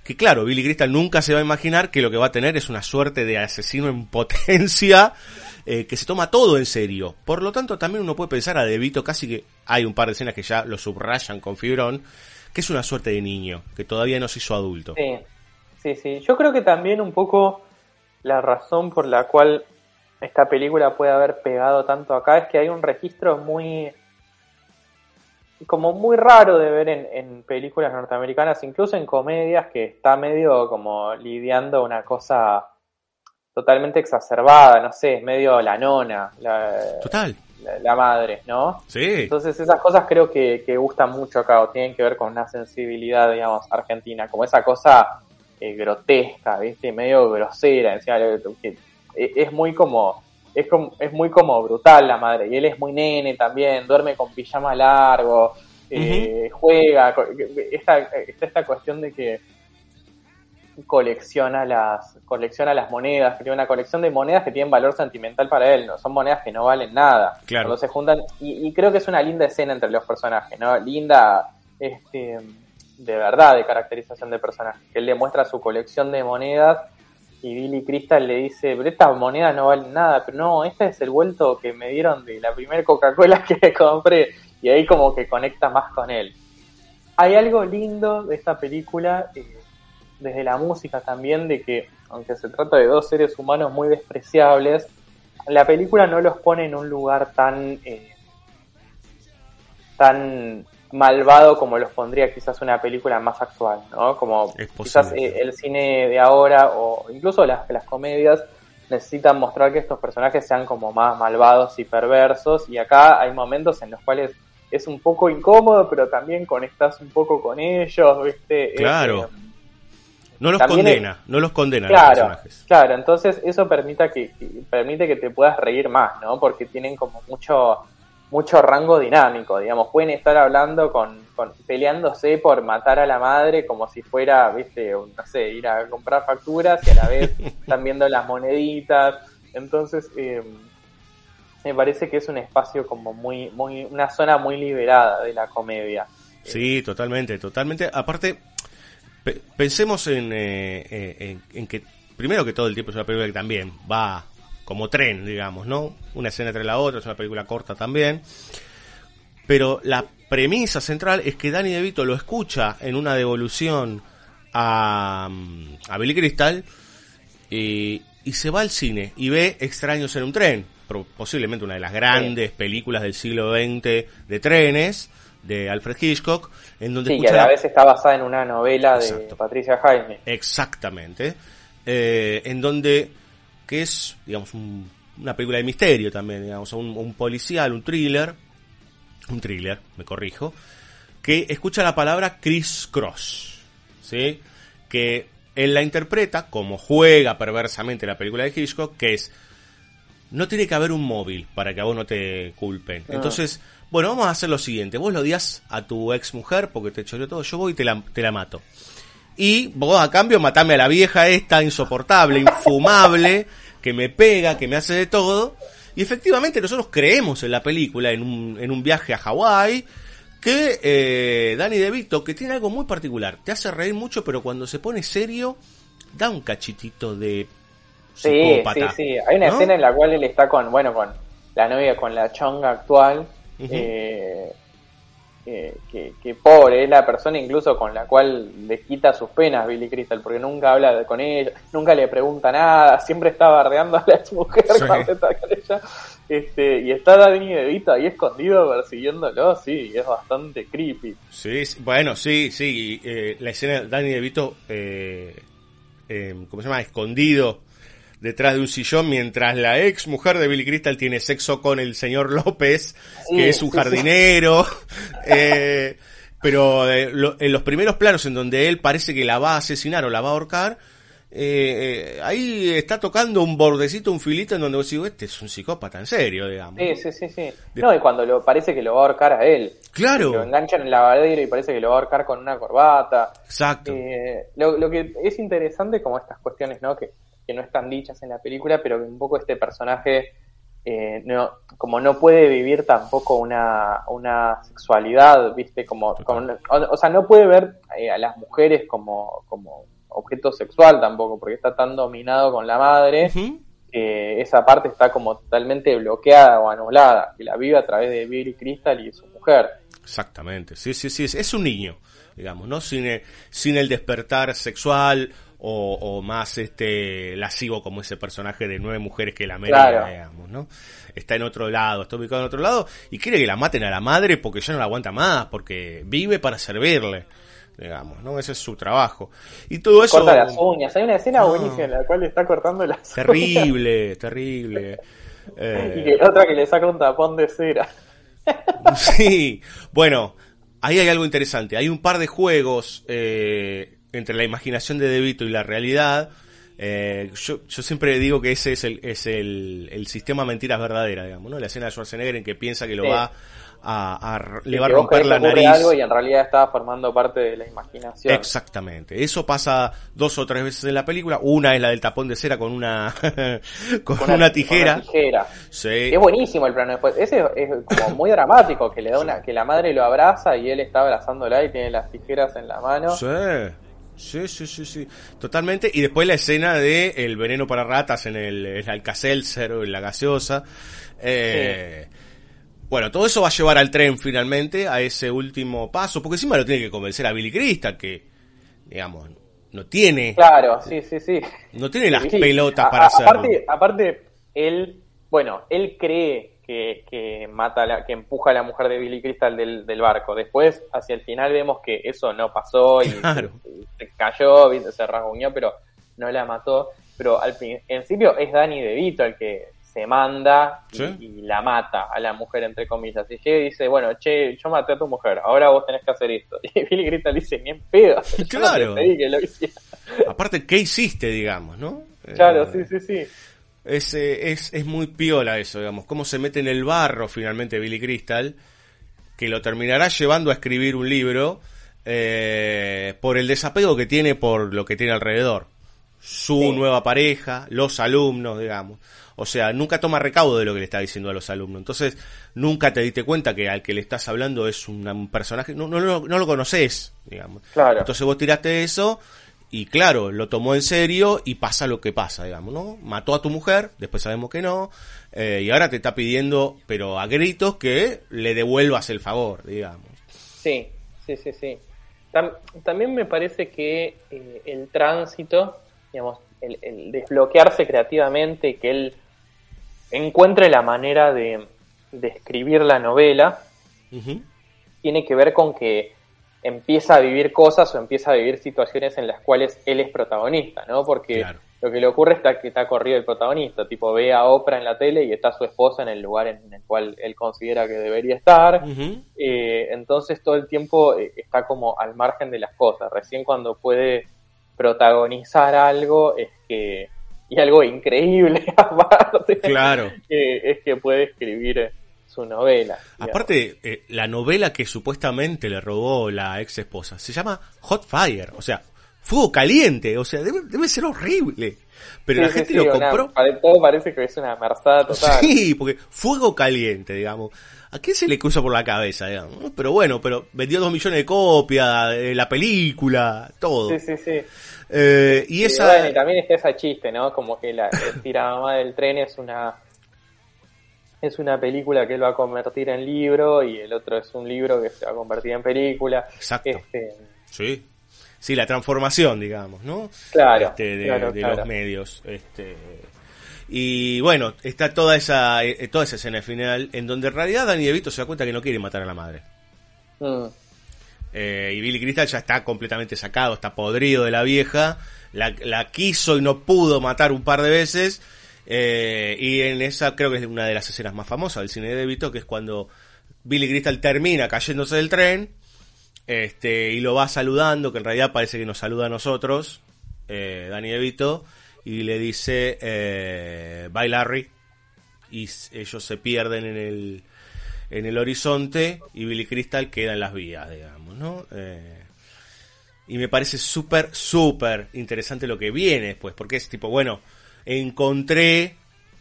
Speaker 6: que claro, Billy Crystal nunca se va a imaginar que lo que va a tener es una suerte de asesino en potencia, eh, que se toma todo en serio. Por lo tanto, también uno puede pensar a DeVito, casi que hay un par de escenas que ya lo subrayan con fibrón, que es una suerte de niño, que todavía no se hizo adulto.
Speaker 9: Sí, sí, sí. Yo creo que también un poco la razón por la cual esta película puede haber pegado tanto acá es que hay un registro muy... como muy raro de ver en, en películas norteamericanas, incluso en comedias, que está medio como lidiando una cosa totalmente exacerbada, no sé, es medio la nona, la,
Speaker 6: Total.
Speaker 9: la, la madre, ¿no?
Speaker 6: Sí.
Speaker 9: Entonces esas cosas creo que, que gustan mucho acá, o tienen que ver con una sensibilidad, digamos, argentina, como esa cosa eh, grotesca, ¿viste? Medio grosera, encima, que es muy como... Es, como, es muy como brutal la madre, y él es muy nene también, duerme con pijama largo, eh, uh-huh. juega, esta, esta, esta cuestión de que colecciona las colecciona las monedas, que tiene una colección de monedas que tienen valor sentimental para él, no son monedas que no valen nada,
Speaker 6: claro.
Speaker 9: Cuando se juntan, y, y creo que es una linda escena entre los personajes, ¿no? Linda, este, de verdad, de caracterización de personaje, que él le muestra su colección de monedas. Y Billy Crystal le dice, pero estas monedas no valen nada, pero no, este es el vuelto que me dieron de la primera Coca-Cola que compré, y ahí como que conecta más con él. Hay algo lindo de esta película, eh, desde la música también, de que, aunque se trata de dos seres humanos muy despreciables, la película no los pone en un lugar tan, eh, tan malvado como los pondría quizás una película más actual, ¿no? Como quizás eh, el cine de ahora o incluso las, las comedias necesitan mostrar que estos personajes sean como más malvados y perversos, y acá hay momentos en los cuales es un poco incómodo, pero también conectás un poco con ellos, ¿viste?
Speaker 6: Claro.
Speaker 9: Eh,
Speaker 6: no los condena, es, no los condena
Speaker 9: claro,
Speaker 6: a los personajes.
Speaker 9: Claro, entonces eso permite que, que, permite que te puedas reír más, ¿no? Porque tienen como mucho... mucho rango dinámico, digamos, pueden estar hablando con, con peleándose por matar a la madre como si fuera, viste, no sé, ir a comprar facturas y a la vez están viendo las moneditas, entonces eh, me parece que es un espacio como muy, muy, una zona muy liberada de la comedia.
Speaker 6: Sí, totalmente, totalmente, aparte, pe- pensemos en, eh, en, en que, primero que todo el tiempo es una película que también va como tren, digamos, ¿no? Una escena entre la otra, es una película corta también. Pero la premisa central es que Danny DeVito lo escucha en una devolución a, a Billy Crystal y, y se va al cine y ve Extraños en un tren, posiblemente una de las grandes sí. películas del siglo veinte de trenes, de Alfred Hitchcock, en donde
Speaker 9: sí,
Speaker 6: escucha
Speaker 9: que a la
Speaker 6: la...
Speaker 9: vez está basada en una novela de
Speaker 6: Exacto.
Speaker 9: Patricia Highsmith.
Speaker 6: Exactamente. Eh, en donde... que es, digamos, un, una película de misterio también, digamos, un, un policial, un thriller, un thriller, me corrijo, que escucha la palabra Criss Cross, ¿sí? Que él la interpreta como juega perversamente la película de Hitchcock, que es, no tiene que haber un móvil para que a vos no te culpen. Ah. Entonces, bueno, vamos a hacer lo siguiente, vos lo odias a tu ex mujer porque te choreó todo, yo voy y te la, te la mato. Y vos a cambio matame a la vieja esta insoportable, infumable, que me pega, que me hace de todo. Y efectivamente nosotros creemos en la película, en un, en un viaje a Hawái, que eh, Danny DeVito, que tiene algo muy particular, te hace reír mucho, pero cuando se pone serio, da un cachitito de psicópata.
Speaker 9: Sí, sí, sí. Hay una ¿no? escena en la cual él está con, bueno, con la novia, con la chonga actual, uh-huh. eh... Que, que, que pobre es la persona incluso con la cual le quita sus penas Billy Crystal, porque nunca habla de, con ella, nunca le pregunta nada, siempre está bardeando a la mujer sí. cuando está con ella, este, y está Danny DeVito ahí escondido persiguiéndolo, sí, es bastante creepy.
Speaker 6: Sí, sí bueno, sí, sí, eh, la escena de Danny DeVito, eh, eh, ¿cómo se llama? Escondido detrás de un sillón mientras la ex mujer de Billy Crystal tiene sexo con el señor López, sí, que es un jardinero, sí. eh, pero eh, lo, en los primeros planos en donde él parece que la va a asesinar o la va a ahorcar, eh, eh, ahí está tocando un bordecito, un filito en donde vos decís, este es un psicópata en serio, digamos.
Speaker 9: Sí, sí, sí, sí. De... No, y cuando lo, parece que lo va a ahorcar a él.
Speaker 6: Claro.
Speaker 9: Lo enganchan en el lavadero y parece que lo va a ahorcar con una corbata.
Speaker 6: Exacto.
Speaker 9: Eh, lo, lo que es interesante como estas cuestiones, ¿no? Que que no están dichas en la película, pero que un poco este personaje eh, no, como no puede vivir tampoco una, una sexualidad, viste, como, como o, o sea, no puede ver eh, a las mujeres como, como objeto sexual tampoco, porque está tan dominado con la madre, uh-huh. que esa parte está como totalmente bloqueada o anulada, y la vive a través de Billy Crystal y su mujer.
Speaker 6: Exactamente, sí, sí, sí, es un niño, digamos, ¿no? Sin el, sin el despertar sexual o, o más este lascivo como ese personaje de Nueve Mujeres que la merece, claro. digamos, ¿no? Está en otro lado, está ubicado en otro lado y quiere que la maten a la madre porque ya no la aguanta más, porque vive para servirle, digamos, ¿no? Ese es su trabajo. Y todo eso...
Speaker 9: Corta las uñas, hay una escena no. buenísima en la cual está cortando las
Speaker 6: terrible,
Speaker 9: uñas.
Speaker 6: Terrible, terrible.
Speaker 9: Y que otra que le saca un tapón de cera.
Speaker 6: Sí, bueno, ahí hay algo interesante. Hay un par de juegos eh, entre la imaginación de De Vito y la realidad. Eh, yo, yo siempre digo que ese es el es el, el sistema mentiras verdadera, digamos, ¿no? La escena de Schwarzenegger en que piensa que lo sí. va a, a le va a romper la nariz.
Speaker 9: Algo y en realidad estaba formando parte de la imaginación.
Speaker 6: Exactamente. Eso pasa dos o tres veces en la película. Una es la del tapón de cera con una con una, una tijera.
Speaker 9: Con una tijera.
Speaker 6: Sí.
Speaker 9: Es buenísimo el plano después. Ese es como muy dramático, que le da una, que la madre lo abraza y él está abrazándola y tiene las tijeras en la mano.
Speaker 6: Sí. Sí, sí, sí, sí, totalmente. Y después la escena de el veneno para ratas en el, el Alka-Seltzer o en la gaseosa. Eh, sí. Bueno, todo eso va a llevar al tren finalmente a ese último paso, porque encima lo tiene que convencer a Billy Crystal, que, digamos, no tiene...
Speaker 9: Claro, sí, sí, sí.
Speaker 6: No tiene las
Speaker 9: sí,
Speaker 6: pelotas
Speaker 9: a,
Speaker 6: para
Speaker 9: a,
Speaker 6: hacerlo.
Speaker 9: Aparte, aparte, él, bueno, él cree que, que mata, a la, que empuja a la mujer de Billy Crystal del, del barco. Después, hacia el final, vemos que eso no pasó y
Speaker 6: claro.
Speaker 9: se, se cayó, se rasguñó, pero no la mató. Pero al principio es Danny DeVito el que se manda y, ¿sí? y la mata a la mujer, entre comillas. Y llega y dice, bueno, che, yo maté a tu mujer, ahora vos tenés que hacer esto. Y Billy Crystal dice, ni en pedo.
Speaker 6: Claro.
Speaker 9: No te pedí que lo hiciera.
Speaker 6: Aparte, ¿qué hiciste, digamos, no?
Speaker 9: Claro,
Speaker 6: eh,
Speaker 9: sí, sí, sí.
Speaker 6: Es, es, es muy piola eso, digamos, cómo se mete en el barro finalmente Billy Crystal, que lo terminará llevando a escribir un libro eh, por el desapego que tiene por lo que tiene alrededor. Su sí. nueva pareja, los alumnos, digamos. O sea, nunca toma recaudo de lo que le está diciendo a los alumnos. Entonces, nunca te diste cuenta que al que le estás hablando es un, un personaje, no, no, no, no lo conoces, digamos.
Speaker 9: Claro.
Speaker 6: Entonces vos tiraste eso... Y claro, lo tomó en serio y pasa lo que pasa, digamos, ¿no? Mató a tu mujer, después sabemos que no, eh, y ahora te está pidiendo, pero a gritos, que le devuelvas el favor, digamos.
Speaker 9: Sí, sí, sí, sí. Tam- también me parece que eh, el tránsito, digamos, el, el desbloquearse creativamente, que él encuentre la manera de, de escribir la novela, uh-huh. tiene que ver con que empieza a vivir cosas o empieza a vivir situaciones en las cuales él es protagonista, ¿no? Porque claro. lo que le ocurre es que está corrido el protagonista, tipo ve a Oprah en la tele y está su esposa en el lugar en el cual él considera que debería estar, uh-huh. eh, entonces todo el tiempo eh, está como al margen de las cosas. Recién cuando puede protagonizar algo es que, y algo increíble aparte,
Speaker 6: claro.
Speaker 9: eh, es que puede escribir su novela.
Speaker 6: Aparte, eh, la novela que supuestamente le robó la ex esposa se llama Hot Fire, o sea, fuego caliente, o sea, debe, debe ser horrible. Pero sí, la gente sí, sí, lo compró.
Speaker 9: Una, todo parece que es una merzada total.
Speaker 6: Sí, porque fuego caliente, digamos. ¿A quién se le cruza por la cabeza, digamos? Pero bueno, pero vendió dos millones de copias, eh, la película, todo.
Speaker 9: Sí, sí, sí.
Speaker 6: Eh, y
Speaker 9: sí,
Speaker 6: esa.
Speaker 9: Bueno, y también está esa chiste, ¿no? Como que la el Tira Mamá del Tren es una. Es una película que él va a convertir en libro y el otro es un libro que se va a convertir en película.
Speaker 6: Exacto.
Speaker 9: Este...
Speaker 6: Sí. Sí, la transformación, digamos, ¿no?
Speaker 9: Claro.
Speaker 6: Este, de
Speaker 9: claro,
Speaker 6: de
Speaker 9: claro.
Speaker 6: los medios. Este. Y bueno, está toda esa eh, toda esa escena final en donde en realidad Danny DeVito se da cuenta que no quiere matar a la madre.
Speaker 9: Mm.
Speaker 6: Eh, y Billy Crystal ya está completamente sacado, está podrido de la vieja. La, la quiso y no pudo matar un par de veces. Eh, y en esa creo que es una de las escenas más famosas del cine de DeVito, que es cuando Billy Crystal termina cayéndose del tren, este, y lo va saludando, que en realidad parece que nos saluda a nosotros, eh, Danny DeVito, y le dice eh, bye Larry, y ellos se pierden en el en el horizonte y Billy Crystal queda en las vías, digamos, ¿no? Eh, y me parece súper, súper interesante lo que viene después, porque es tipo, bueno, encontré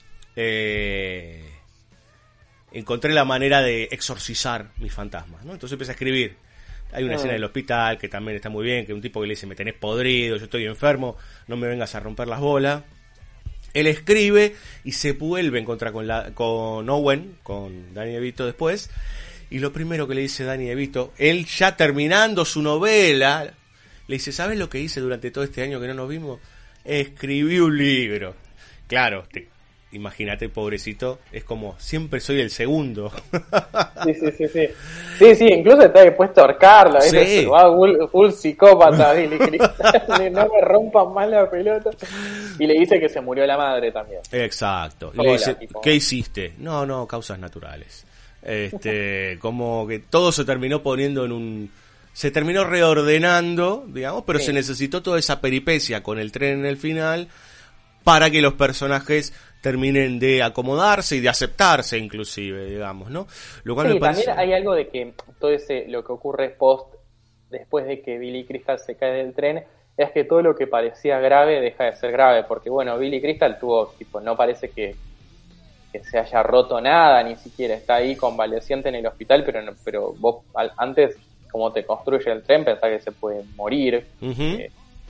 Speaker 6: eh, encontré la manera de exorcizar mis fantasmas, ¿no? Entonces empecé a escribir Hay una
Speaker 9: Mm.
Speaker 6: escena del hospital que también está muy bien, que un tipo que le dice, me tenés podrido, yo estoy enfermo, no me vengas a romper las bolas. Él escribe y se vuelve a encontrar con, la, con Owen, con Danny DeVito después, y lo primero que le dice Danny DeVito, él ya terminando su novela, le dice, ¿sabes lo que hice durante todo este año que no nos vimos? Escribí un libro. Claro, te, imagínate, pobrecito, es como, siempre soy el segundo.
Speaker 9: Sí, sí, sí, sí. Sí, sí, incluso está dispuesto a ahorcarla,
Speaker 6: Sí.
Speaker 9: ¿viste? Va full, full psicópata, Billy Crystal, no me rompan más la pelota. Y le dice que se murió la madre también.
Speaker 6: Exacto. Y
Speaker 9: Hola,
Speaker 6: le dice,
Speaker 9: tipo.
Speaker 6: ¿qué hiciste? No, no, causas naturales. Este, como que todo se terminó poniendo en un... Se terminó reordenando, digamos, pero
Speaker 9: Sí.
Speaker 6: se necesitó toda esa peripecia con el tren en el final para que los personajes terminen de acomodarse y de aceptarse inclusive, digamos, ¿no? Lo cual
Speaker 9: Sí,
Speaker 6: me parece...
Speaker 9: también hay algo de que todo ese, lo que ocurre post, después de que Billy Crystal se cae del tren, es que todo lo que parecía grave deja de ser grave, porque bueno, Billy Crystal tuvo, tipo, no parece que, que se haya roto nada, ni siquiera está ahí convaleciente en el hospital, pero no, pero vos al, antes, como te construye el tren, pensás que se puede morir.
Speaker 6: Ujú.
Speaker 9: eh,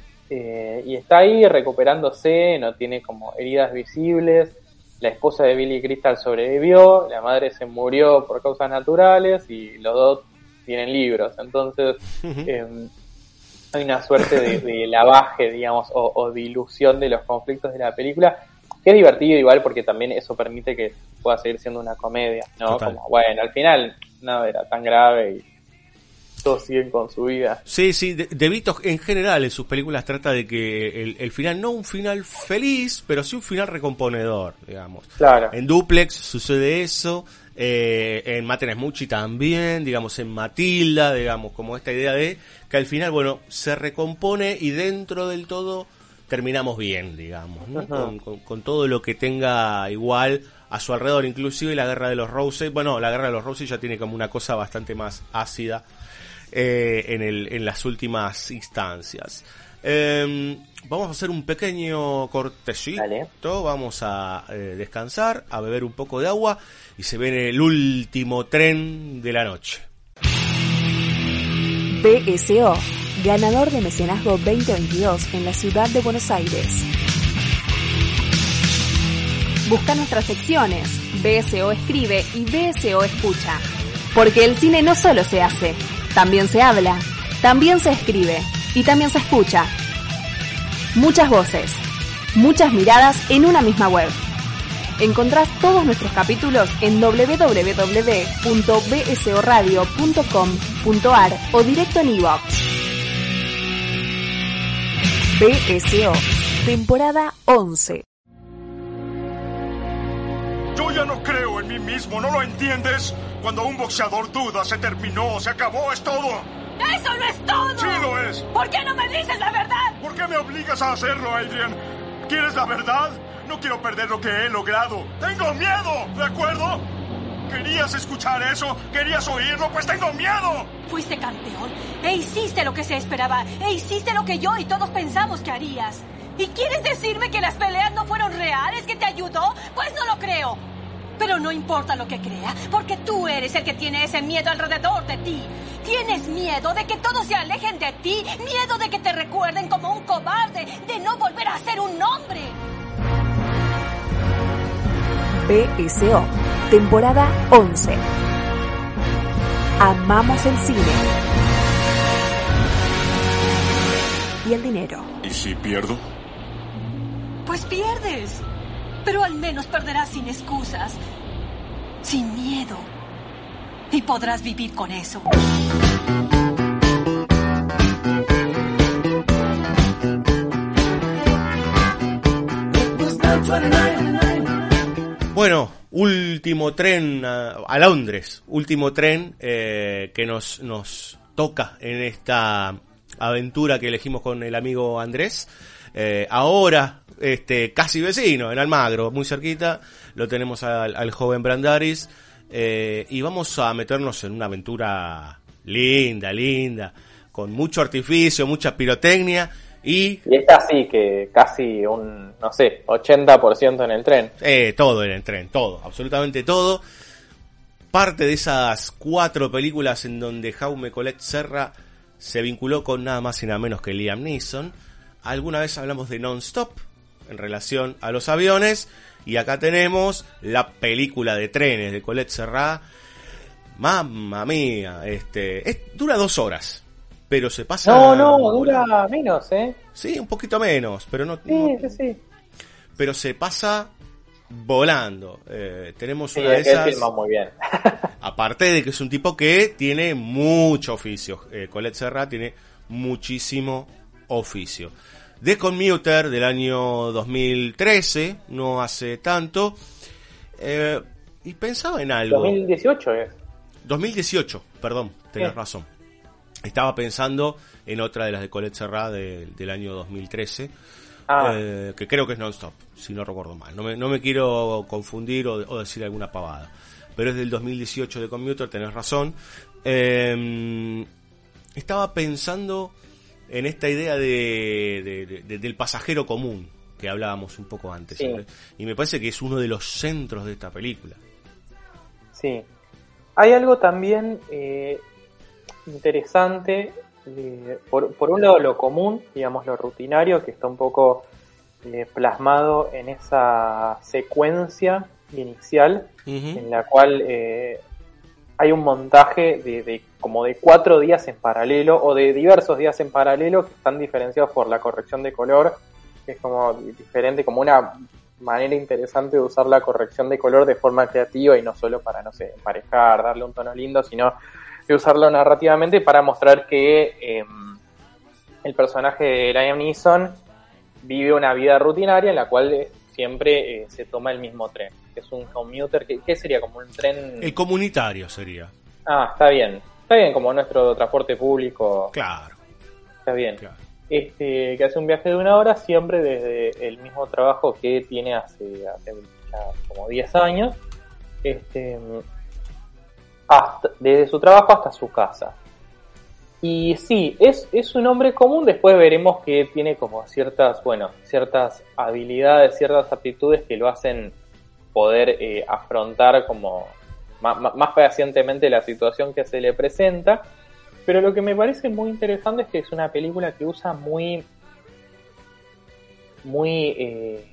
Speaker 9: eh, y está ahí recuperándose, no tiene como heridas visibles. La esposa de Billy Crystal sobrevivió, la madre se murió por causas naturales y los dos tienen libros. Entonces eh, hay una suerte de, de lavaje, digamos, o, o dilución de los conflictos de la película, que es divertido igual porque también eso permite que pueda seguir siendo una comedia, ¿no?
Speaker 6: Total.
Speaker 9: Como, bueno, al final nada era tan grave y todos siguen con su vida.
Speaker 6: Sí, sí, De, De Vito en general en sus películas trata de que el, el final, no un final feliz, pero sí un final recomponedor, digamos.
Speaker 9: Claro.
Speaker 6: En Duplex sucede eso, eh, en Maten a Smoochie también, digamos, en Matilda, digamos, como esta idea de que al final, bueno, se recompone y dentro del todo terminamos bien, digamos, ¿no?
Speaker 9: Ajá.
Speaker 6: Con, con, con todo lo que tenga igual a su alrededor, inclusive la Guerra de los Roses. Bueno, la Guerra de los Roses ya tiene como una cosa bastante más ácida eh, en, el, en las últimas instancias. Eh, vamos a hacer un pequeño cortecito,
Speaker 9: Dale.
Speaker 6: vamos a eh, descansar, a beber un poco de agua y se viene el último tren de la noche.
Speaker 2: B S O, ganador de Mecenazgo veinte veintidós en la ciudad de Buenos Aires. Busca nuestras secciones, B S O Escribe y B S O Escucha. Porque el cine no solo se hace, también se habla, también se escribe y también se escucha. Muchas voces, muchas miradas en una misma web. Encontrás todos nuestros capítulos en doble u doble u doble u punto b s o radio punto com punto a r o directo en iVoox. B S O, temporada once.
Speaker 4: Yo ya no creo en mí mismo, ¿no lo entiendes? Cuando un boxeador duda, se terminó, se acabó, es todo.
Speaker 5: ¡Eso no es todo!
Speaker 4: Sí lo es.
Speaker 5: ¿Por qué no me dices la verdad?
Speaker 4: ¿Por qué me obligas a hacerlo, Adrian? ¿Quieres la verdad? No quiero perder lo que he logrado. ¡Tengo miedo! ¿De acuerdo? ¿Querías escuchar eso? ¿Querías oírlo? ¡Pues tengo miedo!
Speaker 5: Fuiste campeón e hiciste lo que se esperaba. E hiciste lo que yo y todos pensamos que harías. ¿Y quieres decirme que las peleas no fueron reales? ¿Que te ayudó? Pues no lo creo. Pero no importa lo que crea, porque tú eres el que tiene ese miedo alrededor de ti. Tienes miedo de que todos se alejen de ti. Miedo de que te recuerden como un cobarde, de no volver a ser un hombre.
Speaker 2: B S O, temporada once. Amamos el cine. Y el dinero.
Speaker 4: ¿Y si pierdo?
Speaker 5: Pues pierdes. Pero al menos perderás sin excusas, sin miedo. Y podrás vivir con eso.
Speaker 6: Bueno, último tren a, a Londres, último tren eh, que nos, nos toca en esta aventura que elegimos con el amigo Andrés. Eh, ahora, este, casi vecino, en Almagro, muy cerquita, lo tenemos al, al joven Brandaris, eh, y vamos a meternos en una aventura linda, linda, con mucho artificio, mucha pirotecnia, y...
Speaker 9: Y esta sí, que casi un, no sé, ochenta por ciento en el tren.
Speaker 6: Eh, todo en el tren, todo, absolutamente todo. parte de esas cuatro películas en donde Jaume Collet Serra se vinculó con nada más y nada menos que Liam Neeson. Alguna vez hablamos de Non-Stop en relación a los aviones, y acá tenemos la película de trenes de Collet Serra. Mamma mía, este, es, dura dos horas, pero se pasa...
Speaker 9: No, no, dura menos, ¿eh?
Speaker 6: Sí, un poquito menos, pero no...
Speaker 9: Sí,
Speaker 6: no,
Speaker 9: sí, sí.
Speaker 6: Pero se pasa volando. Eh, tenemos
Speaker 9: Sí,
Speaker 6: una de
Speaker 9: es que él
Speaker 6: esas...
Speaker 9: filma muy bien.
Speaker 6: Aparte de que es un tipo que tiene mucho oficio. Eh, Collet Serra tiene muchísimo oficio. The Commuter del año dos mil trece, no hace tanto. Eh, y pensaba en algo.
Speaker 9: dos mil dieciocho es.
Speaker 6: dos mil dieciocho, perdón, tenés
Speaker 9: Sí.
Speaker 6: razón. Estaba pensando en otra de las de Collet Serra de, del año dos mil trece,
Speaker 9: Ah.
Speaker 6: eh, que creo que es Non-Stop, si no recuerdo mal. No me, no me quiero confundir o, o decir alguna pavada. Pero es del dos mil dieciocho de Commuter, tenés razón. Eh, estaba pensando en esta idea de, de, de- de- del pasajero común, que hablábamos un poco antes.
Speaker 9: Sí.
Speaker 6: ¿sabes? Y me parece que es uno de los centros de esta película.
Speaker 9: Sí. Hay algo también eh, interesante, eh, por, por un lado lo común, digamos lo rutinario, que está un poco eh, plasmado en esa secuencia inicial,
Speaker 6: Ujú.
Speaker 9: en la cual eh, hay un montaje de, de como de cuatro días en paralelo, o de diversos días en paralelo, que están diferenciados por la corrección de color, que es como diferente, como una manera interesante de usar la corrección de color de forma creativa y no solo para, no sé, emparejar, darle un tono lindo, sino de usarlo narrativamente para mostrar que eh, el personaje de Liam Neeson vive una vida rutinaria en la cual eh, siempre eh, se toma el mismo tren. Es un commuter, que ¿qué sería? Como un tren...
Speaker 6: El comunitario sería.
Speaker 9: Ah, está bien. Está bien, como nuestro transporte público.
Speaker 6: Claro.
Speaker 9: Está bien.
Speaker 6: Claro.
Speaker 9: Este, que hace un viaje de una hora siempre desde el mismo trabajo que tiene hace, hace ya como diez años, este, hasta, desde su trabajo hasta su casa. Y sí, es, es un hombre común. Después veremos que tiene como ciertas, bueno, ciertas habilidades, ciertas aptitudes que lo hacen poder eh, afrontar como más, más fehacientemente la situación que se le presenta. Pero lo que me parece muy interesante es que es una película que usa muy, muy, eh,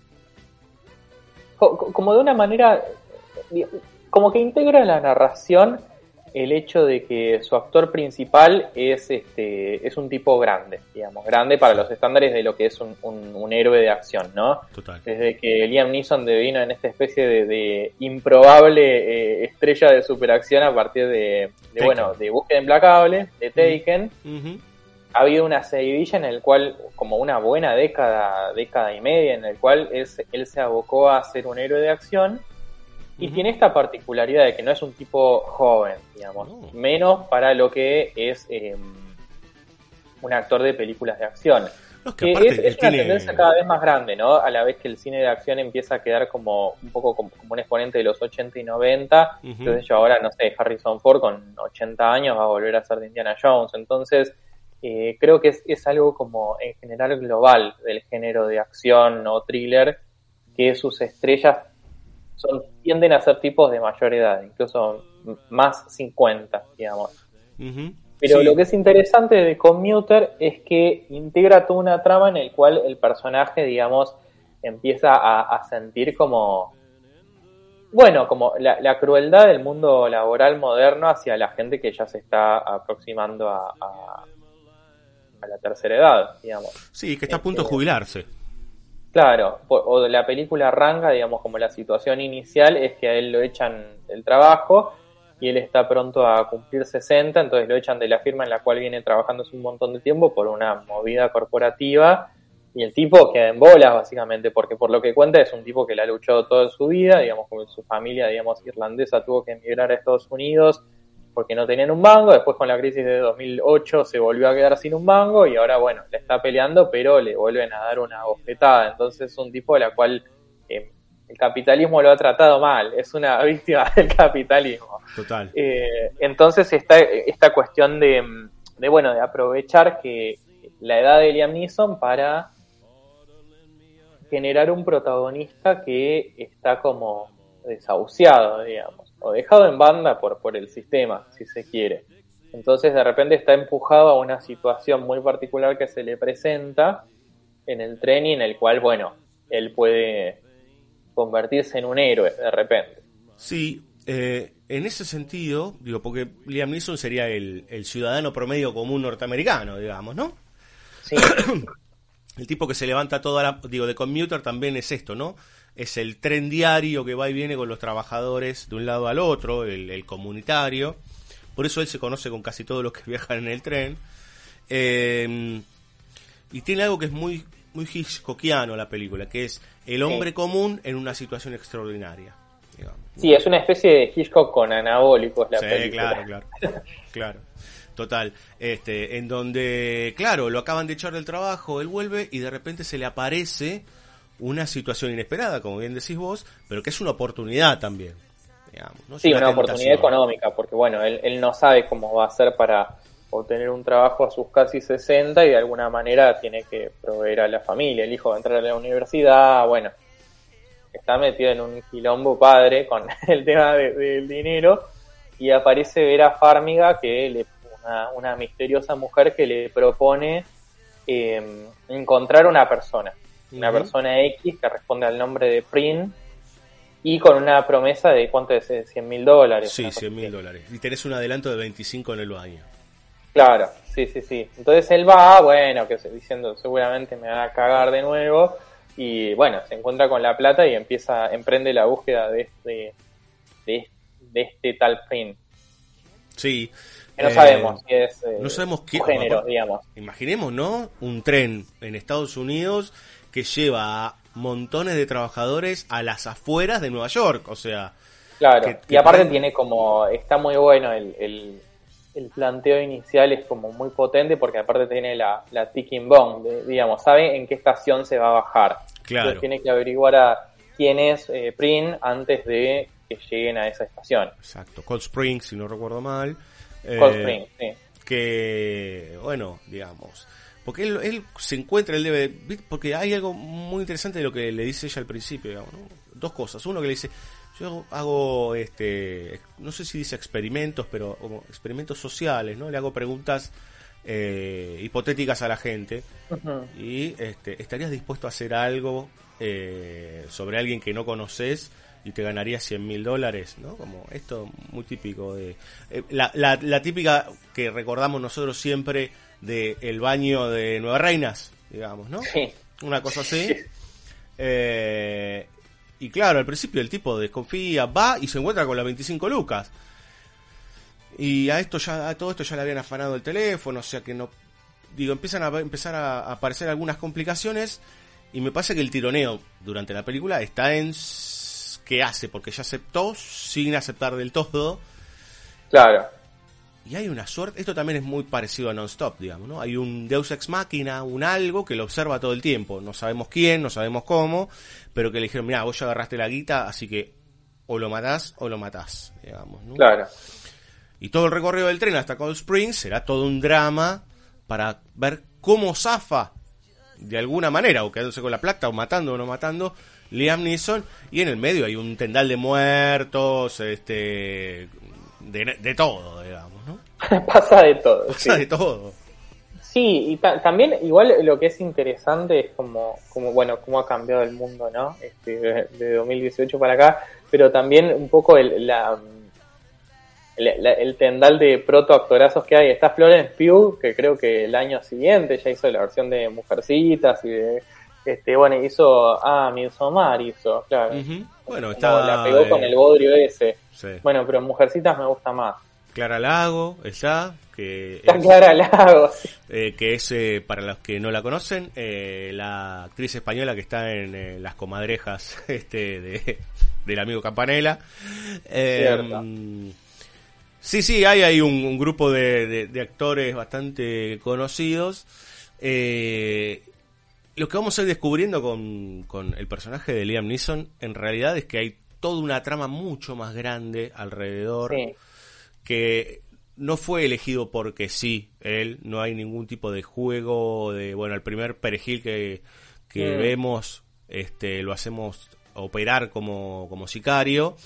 Speaker 9: co- como de una manera, como que integra en la narración el hecho de que su actor principal es este es un tipo grande, digamos, grande para los estándares de lo que es un, un, un héroe de acción, ¿no?
Speaker 6: Total.
Speaker 9: Desde que Liam Neeson devino en esta especie de, de improbable eh, estrella de superacción a partir de, de bueno, de Búsqueda Implacable, de Taken,
Speaker 6: Uh-huh.
Speaker 9: ha habido una seguidilla en el cual, como una buena década, década y media, en el cual él, se- él se abocó a ser un héroe de acción. Y
Speaker 6: Ujú.
Speaker 9: tiene esta particularidad de que no es un tipo joven, digamos,
Speaker 6: No.
Speaker 9: menos para lo que es eh, un actor de películas de acción.
Speaker 6: No, es que
Speaker 9: Que
Speaker 6: aparte
Speaker 9: es,
Speaker 6: él
Speaker 9: es una
Speaker 6: tiene-
Speaker 9: tendencia cada vez más grande, ¿no? A la vez que el cine de acción empieza a quedar como un poco como, como un exponente de los ochenta y noventa.
Speaker 6: Ujú.
Speaker 9: Entonces yo ahora, no sé, Harrison Ford con ochenta años va a volver a ser de Indiana Jones. Entonces eh, creo que es, es algo como en general global del género de acción o thriller, que sus estrellas son tienden a ser tipos de mayor edad, incluso m- más cincuenta, digamos.
Speaker 6: Ujú.
Speaker 9: Pero
Speaker 6: Sí.
Speaker 9: lo que es interesante de Commuter es que integra toda una trama en el cual el personaje, digamos, empieza a, a sentir como, bueno, como la, la crueldad del mundo laboral moderno hacia la gente que ya se está aproximando a, a, a la tercera edad, digamos.
Speaker 6: Sí, que está a punto de
Speaker 9: Este,
Speaker 6: jubilarse.
Speaker 9: Claro, po- o de la película arranca, digamos, como la situación inicial es que a él lo echan del trabajo y él está pronto a cumplir sesenta, entonces lo echan de la firma en la cual viene trabajando hace un montón de tiempo por una movida corporativa y el tipo queda en bolas básicamente, porque por lo que cuenta es un tipo que la ha luchado toda su vida, digamos, como su familia, digamos, irlandesa tuvo que emigrar a Estados Unidos porque no tenían un mango, después con la crisis de dos mil ocho se volvió a quedar sin un mango y ahora, bueno, le está peleando, pero le vuelven a dar una bofetada. Entonces es un tipo de la cual eh, el capitalismo lo ha tratado mal, es una víctima del capitalismo.
Speaker 6: Total.
Speaker 9: Eh, entonces está esta cuestión de, de, bueno, de aprovechar que la edad de Liam Neeson para generar un protagonista que está como desahuciado, digamos. o dejado en banda por, por el sistema, si se quiere. Entonces de repente está empujado a una situación muy particular que se le presenta en el tren y en el cual, bueno, él puede convertirse en un héroe de repente.
Speaker 6: Sí, eh, en ese sentido, digo, porque Liam Neeson sería el, el ciudadano promedio común norteamericano, digamos, ¿no?
Speaker 9: Sí.
Speaker 6: El tipo que se levanta toda la... Digo, de Commuter también es esto, ¿no? Es el tren diario que va y viene con los trabajadores de un lado al otro, el, el comunitario. Por eso él se conoce con casi todos los que viajan en el tren. Eh, y tiene algo que es muy, muy Hitchcockiano la película, que es el hombre sí. común en una situación extraordinaria. Digamos.
Speaker 9: Sí, es una especie de Hitchcock con anabólicos la
Speaker 6: sí,
Speaker 9: película.
Speaker 6: claro, claro, claro. Total, este, en donde, claro, lo acaban de echar del trabajo, él vuelve y de repente se le aparece una situación inesperada, como bien decís vos, pero que es una oportunidad también, digamos, ¿no?
Speaker 9: Sí,
Speaker 6: una,
Speaker 9: una oportunidad económica, porque bueno, él, él no sabe cómo va a hacer para obtener un trabajo a sus casi sesenta y de alguna manera tiene que proveer a la familia, el hijo va a entrar a la universidad, bueno, está metido en un quilombo padre con el tema de, del dinero y aparece Vera Farmiga que le Una, una misteriosa mujer que le propone eh, encontrar una persona, una uh-huh. persona X que responde al nombre de Prin y con una promesa de ¿cuánto es? cien mil dólares.
Speaker 6: Sí, cien mil dólares. Y tenés un adelanto de veinticinco en el baño.
Speaker 9: Claro, sí, sí, sí. Entonces él va, bueno, que diciendo seguramente me va a cagar de nuevo y bueno, se encuentra con la plata y empieza, emprende la búsqueda de este, de, de este tal Prin.
Speaker 6: Sí.
Speaker 9: Que no sabemos si es eh,
Speaker 6: no sabemos qué
Speaker 9: género, digamos.
Speaker 6: Imaginemos, ¿no? Un tren en Estados Unidos que lleva a montones de trabajadores a las afueras de Nueva York, o sea...
Speaker 9: Claro,
Speaker 6: que, que
Speaker 9: y aparte
Speaker 6: pueden...
Speaker 9: tiene como... Está muy bueno el, el, el planteo inicial, es como muy potente porque aparte tiene la, la ticking bomb, de, digamos, sabe en qué estación se va a bajar.
Speaker 6: Claro.
Speaker 9: Entonces tiene que averiguar a quién es eh, Prin antes de que lleguen a esa estación.
Speaker 6: Exacto, Cold Spring, si no recuerdo mal.
Speaker 9: Cold eh, Spring, sí.
Speaker 6: Que, bueno, digamos, porque él, él se encuentra, él debe, porque hay algo muy interesante de lo que le dice ella al principio, digamos, ¿no? Dos cosas. Uno que le dice, yo hago, este, no sé si dice experimentos, pero como experimentos sociales, ¿no? Le hago preguntas eh, hipotéticas a la gente uh-huh. y este, ¿estarías dispuesto a hacer algo eh, sobre alguien que no conoces? Y te ganarías cien mil dólares, ¿no? Como esto muy típico de... Eh, la, la, la típica que recordamos nosotros siempre de el baño de Nueva Reinas, digamos, ¿no?
Speaker 9: Sí.
Speaker 6: Una cosa así. Sí. Eh, y claro, al principio el tipo desconfía, va y se encuentra con las veinticinco lucas. Y a esto ya, a todo esto ya le habían afanado el teléfono, o sea que no... Digo, empiezan a empezar a, a aparecer algunas complicaciones y me parece que el tironeo durante la película está en... ¿Qué hace? Porque ya aceptó sin aceptar del todo.
Speaker 9: Claro.
Speaker 6: Y hay una suerte, esto también es muy parecido a Non-Stop, digamos, ¿no? Hay un Deus Ex Machina, un algo que lo observa todo el tiempo. No sabemos quién, no sabemos cómo, pero que le dijeron, mirá, vos ya agarraste la guita, así que o lo matás o lo matás, digamos, ¿no?
Speaker 9: Claro.
Speaker 6: Y todo el recorrido del tren hasta Cold Spring será todo un drama para ver cómo zafa de alguna manera, o quedándose con la plata, o matando o no matando, Liam Neeson, y en el medio hay un tendal de muertos, este, de, de todo, digamos, ¿no?
Speaker 9: Pasa de todo.
Speaker 6: Pasa
Speaker 9: sí.
Speaker 6: de todo.
Speaker 9: Sí, y ta- también igual lo que es interesante es como, como bueno, cómo ha cambiado el mundo, ¿no? Este, de, de dos mil dieciocho para acá, pero también un poco el, la, el, la, el tendal de protoactorazos que hay. Está Florence Pugh, que creo que el año siguiente ya hizo la versión de Mujercitas y de... Este, bueno, hizo, ah, Midsommar hizo, claro.
Speaker 6: Uh-huh. Bueno,
Speaker 9: Como
Speaker 6: está...
Speaker 9: la pegó eh... con el bodrio ese.
Speaker 6: Sí.
Speaker 9: Bueno, pero Mujercitas me gusta más.
Speaker 6: Clara Lago, está, que
Speaker 9: está
Speaker 6: es,
Speaker 9: Clara Lago, sí.
Speaker 6: eh, que es, eh, para los que no la conocen, eh, la actriz española que está en eh, Las Comadrejas este de del amigo Campanella. Eh, sí, sí, hay, hay un, un grupo de, de, de actores bastante conocidos. Eh... Lo que vamos a ir descubriendo con, con el personaje de Liam Neeson, en realidad es que hay toda una trama mucho más grande alrededor, sí. que no fue elegido porque sí, él, no hay ningún tipo de juego de, bueno, el primer perejil que, que mm. vemos, este, lo hacemos operar como, como sicario,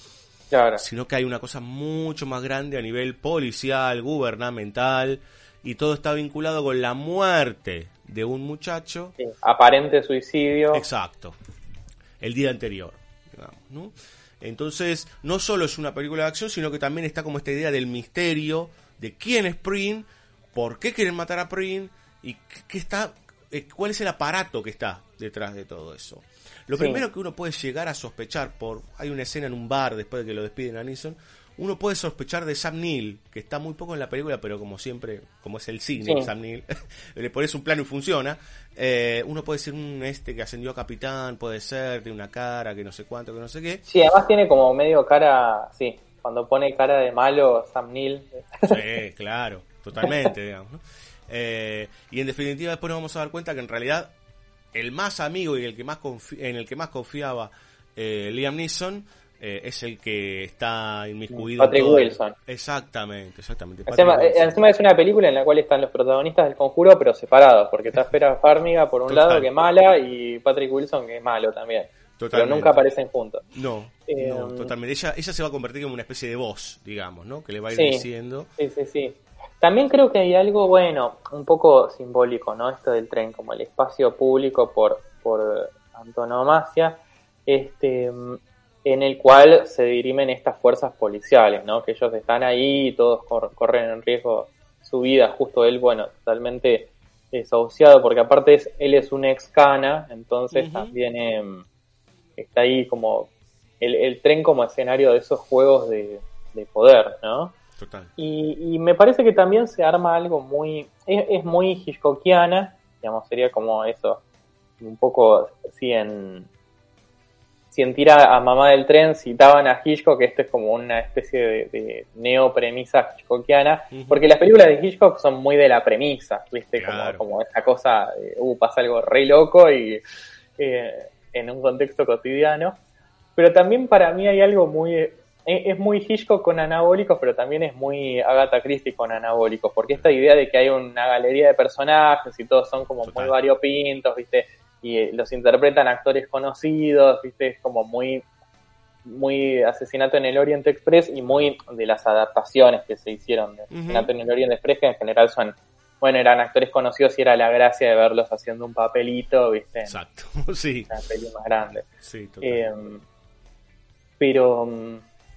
Speaker 9: Claro.
Speaker 6: Sino que hay una cosa mucho más grande a nivel policial, gubernamental, y todo está vinculado con la muerte de un muchacho.
Speaker 9: Sí, aparente suicidio.
Speaker 6: Exacto. El día anterior, digamos, ¿no? Entonces, no solo es una película de acción, sino que también está como esta idea del misterio de quién es Prin, por qué quieren matar a Prin y qué está, eh, cuál es el aparato que está detrás de todo eso. Lo
Speaker 9: Sí.
Speaker 6: primero que uno puede llegar a sospechar, por hay una escena en un bar después de que lo despiden a Neeson, uno puede sospechar de Sam Neill, que está muy poco en la película, pero como siempre, como es el cine,
Speaker 9: Sí.
Speaker 6: Sam Neill, le pones un plano y funciona. Eh, uno puede decir, un este que ascendió a capitán, puede ser, tiene una cara, que no sé cuánto, que no sé qué.
Speaker 9: Sí, además tiene como medio cara, sí, cuando pone cara de malo Sam Neill.
Speaker 6: Sí, claro, totalmente, digamos, ¿no? Eh, y en definitiva después nos vamos a dar cuenta que en realidad el más amigo y el que más confi- en el que más confiaba eh, Liam Neeson eh, es el que está inmiscuido.
Speaker 9: Patrick
Speaker 6: en todo.
Speaker 9: Wilson.
Speaker 6: Exactamente, exactamente.
Speaker 9: Encima,
Speaker 6: Patrick
Speaker 9: eh,
Speaker 6: Wilson.
Speaker 9: encima es una película en la cual están los protagonistas del Conjuro, pero separados, porque está Vera Farmiga por un
Speaker 6: Total.
Speaker 9: lado, que es mala, y Patrick Wilson, que es malo también.
Speaker 6: Totalmente.
Speaker 9: Pero nunca aparecen juntos.
Speaker 6: No,
Speaker 9: Eh,
Speaker 6: no, totalmente. Ella, ella se va a convertir como una especie de voz, digamos, ¿no? Que le va a ir
Speaker 9: Sí.
Speaker 6: diciendo.
Speaker 9: Sí, sí, sí. También creo que hay algo, bueno, un poco simbólico, ¿no? Esto del tren, como el espacio público por, por antonomasia, este, en el cual se dirimen estas fuerzas policiales, ¿no? Que ellos están ahí y todos cor- corren en riesgo su vida. Justo él, bueno, totalmente desahuciado, porque aparte es, él es un ex cana, entonces
Speaker 6: Ujú.
Speaker 9: también eh, está ahí como el, el tren como escenario de esos juegos de, de poder, ¿no?
Speaker 6: Total.
Speaker 9: Y, y me parece que también se arma algo muy... Es, es muy hitchcockiana, digamos, sería como eso, un poco, si en... Si en Tira a Mamá del Tren citaban a Hitchcock, que esto es como una especie de, de neo-premisa hitchcockiana,
Speaker 6: Ujú.
Speaker 9: porque las películas de Hitchcock son muy de la premisa, ¿viste?
Speaker 6: Claro.
Speaker 9: Como, como esa cosa, de, uh, pasa algo re loco y eh, en un contexto cotidiano. Pero también para mí hay algo muy... Es, es muy Hitchcock con anabólicos, pero también es muy Agatha Christie con anabólicos, porque esta idea de que hay una galería de personajes y todos son como
Speaker 6: Total.
Speaker 9: muy variopintos, ¿viste? Y eh, los interpretan actores conocidos, ¿viste? Es como muy muy Asesinato en el Orient Express y muy de las adaptaciones que se hicieron de Asesinato en el Orient Express, que en general son, bueno, eran actores conocidos y era la gracia de verlos haciendo un papelito, ¿viste? En
Speaker 6: Exacto, sí.
Speaker 9: una peli más grande.
Speaker 6: Sí, total.
Speaker 9: Eh, pero mm,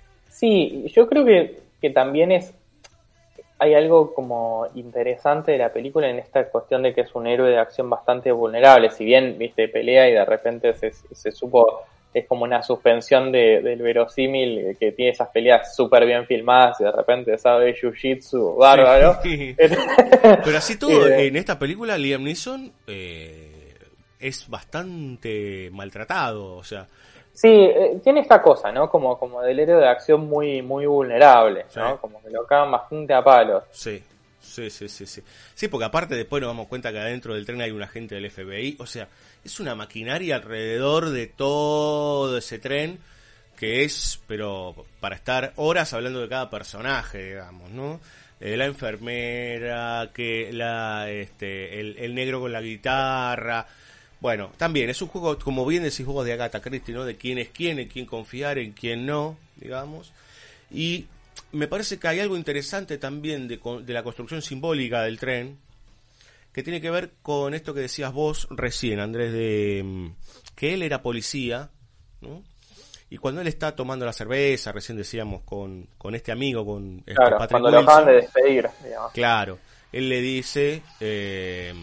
Speaker 9: sí, yo creo que, que también es hay algo como interesante de la película en esta cuestión de que es un héroe de acción bastante vulnerable. Si bien, viste, pelea y de repente se, se supo, es como una suspensión de, del verosímil, que tiene esas peleas súper bien filmadas y de repente sabe jiu-jitsu bárbaro.
Speaker 6: Sí. Pero así todo,
Speaker 9: Eh,
Speaker 6: en esta película Liam Neeson eh, es bastante maltratado, o sea,
Speaker 9: Sí, eh, tiene esta cosa, ¿no? Como, como del héroe de acción muy, muy vulnerable, ¿no?
Speaker 6: Sí.
Speaker 9: Como que lo cagan bastante a palos.
Speaker 6: sí, sí, sí, sí, sí. Sí, porque aparte después nos damos cuenta que adentro del tren hay un agente del F B I, o sea, es una maquinaria alrededor de todo ese tren que es, pero para estar horas hablando de cada personaje, digamos, ¿no? Eh, la enfermera, que la, este, el, el negro con la guitarra. Bueno, también es un juego, como bien decís, juegos de Agatha Christie, ¿no? De quién es quién, en quién confiar, en quién no, digamos. Y me parece que hay algo interesante también de, de la construcción simbólica del tren, que tiene que ver con esto que decías vos recién, Andrés, de que él era policía, ¿no? Y cuando él está tomando la cerveza, recién decíamos, con, con este amigo, con este
Speaker 9: Claro,
Speaker 6: Patrick
Speaker 9: cuando lo
Speaker 6: Wilson,
Speaker 9: acaban de despedir, digamos.
Speaker 6: claro, él le dice... Eh,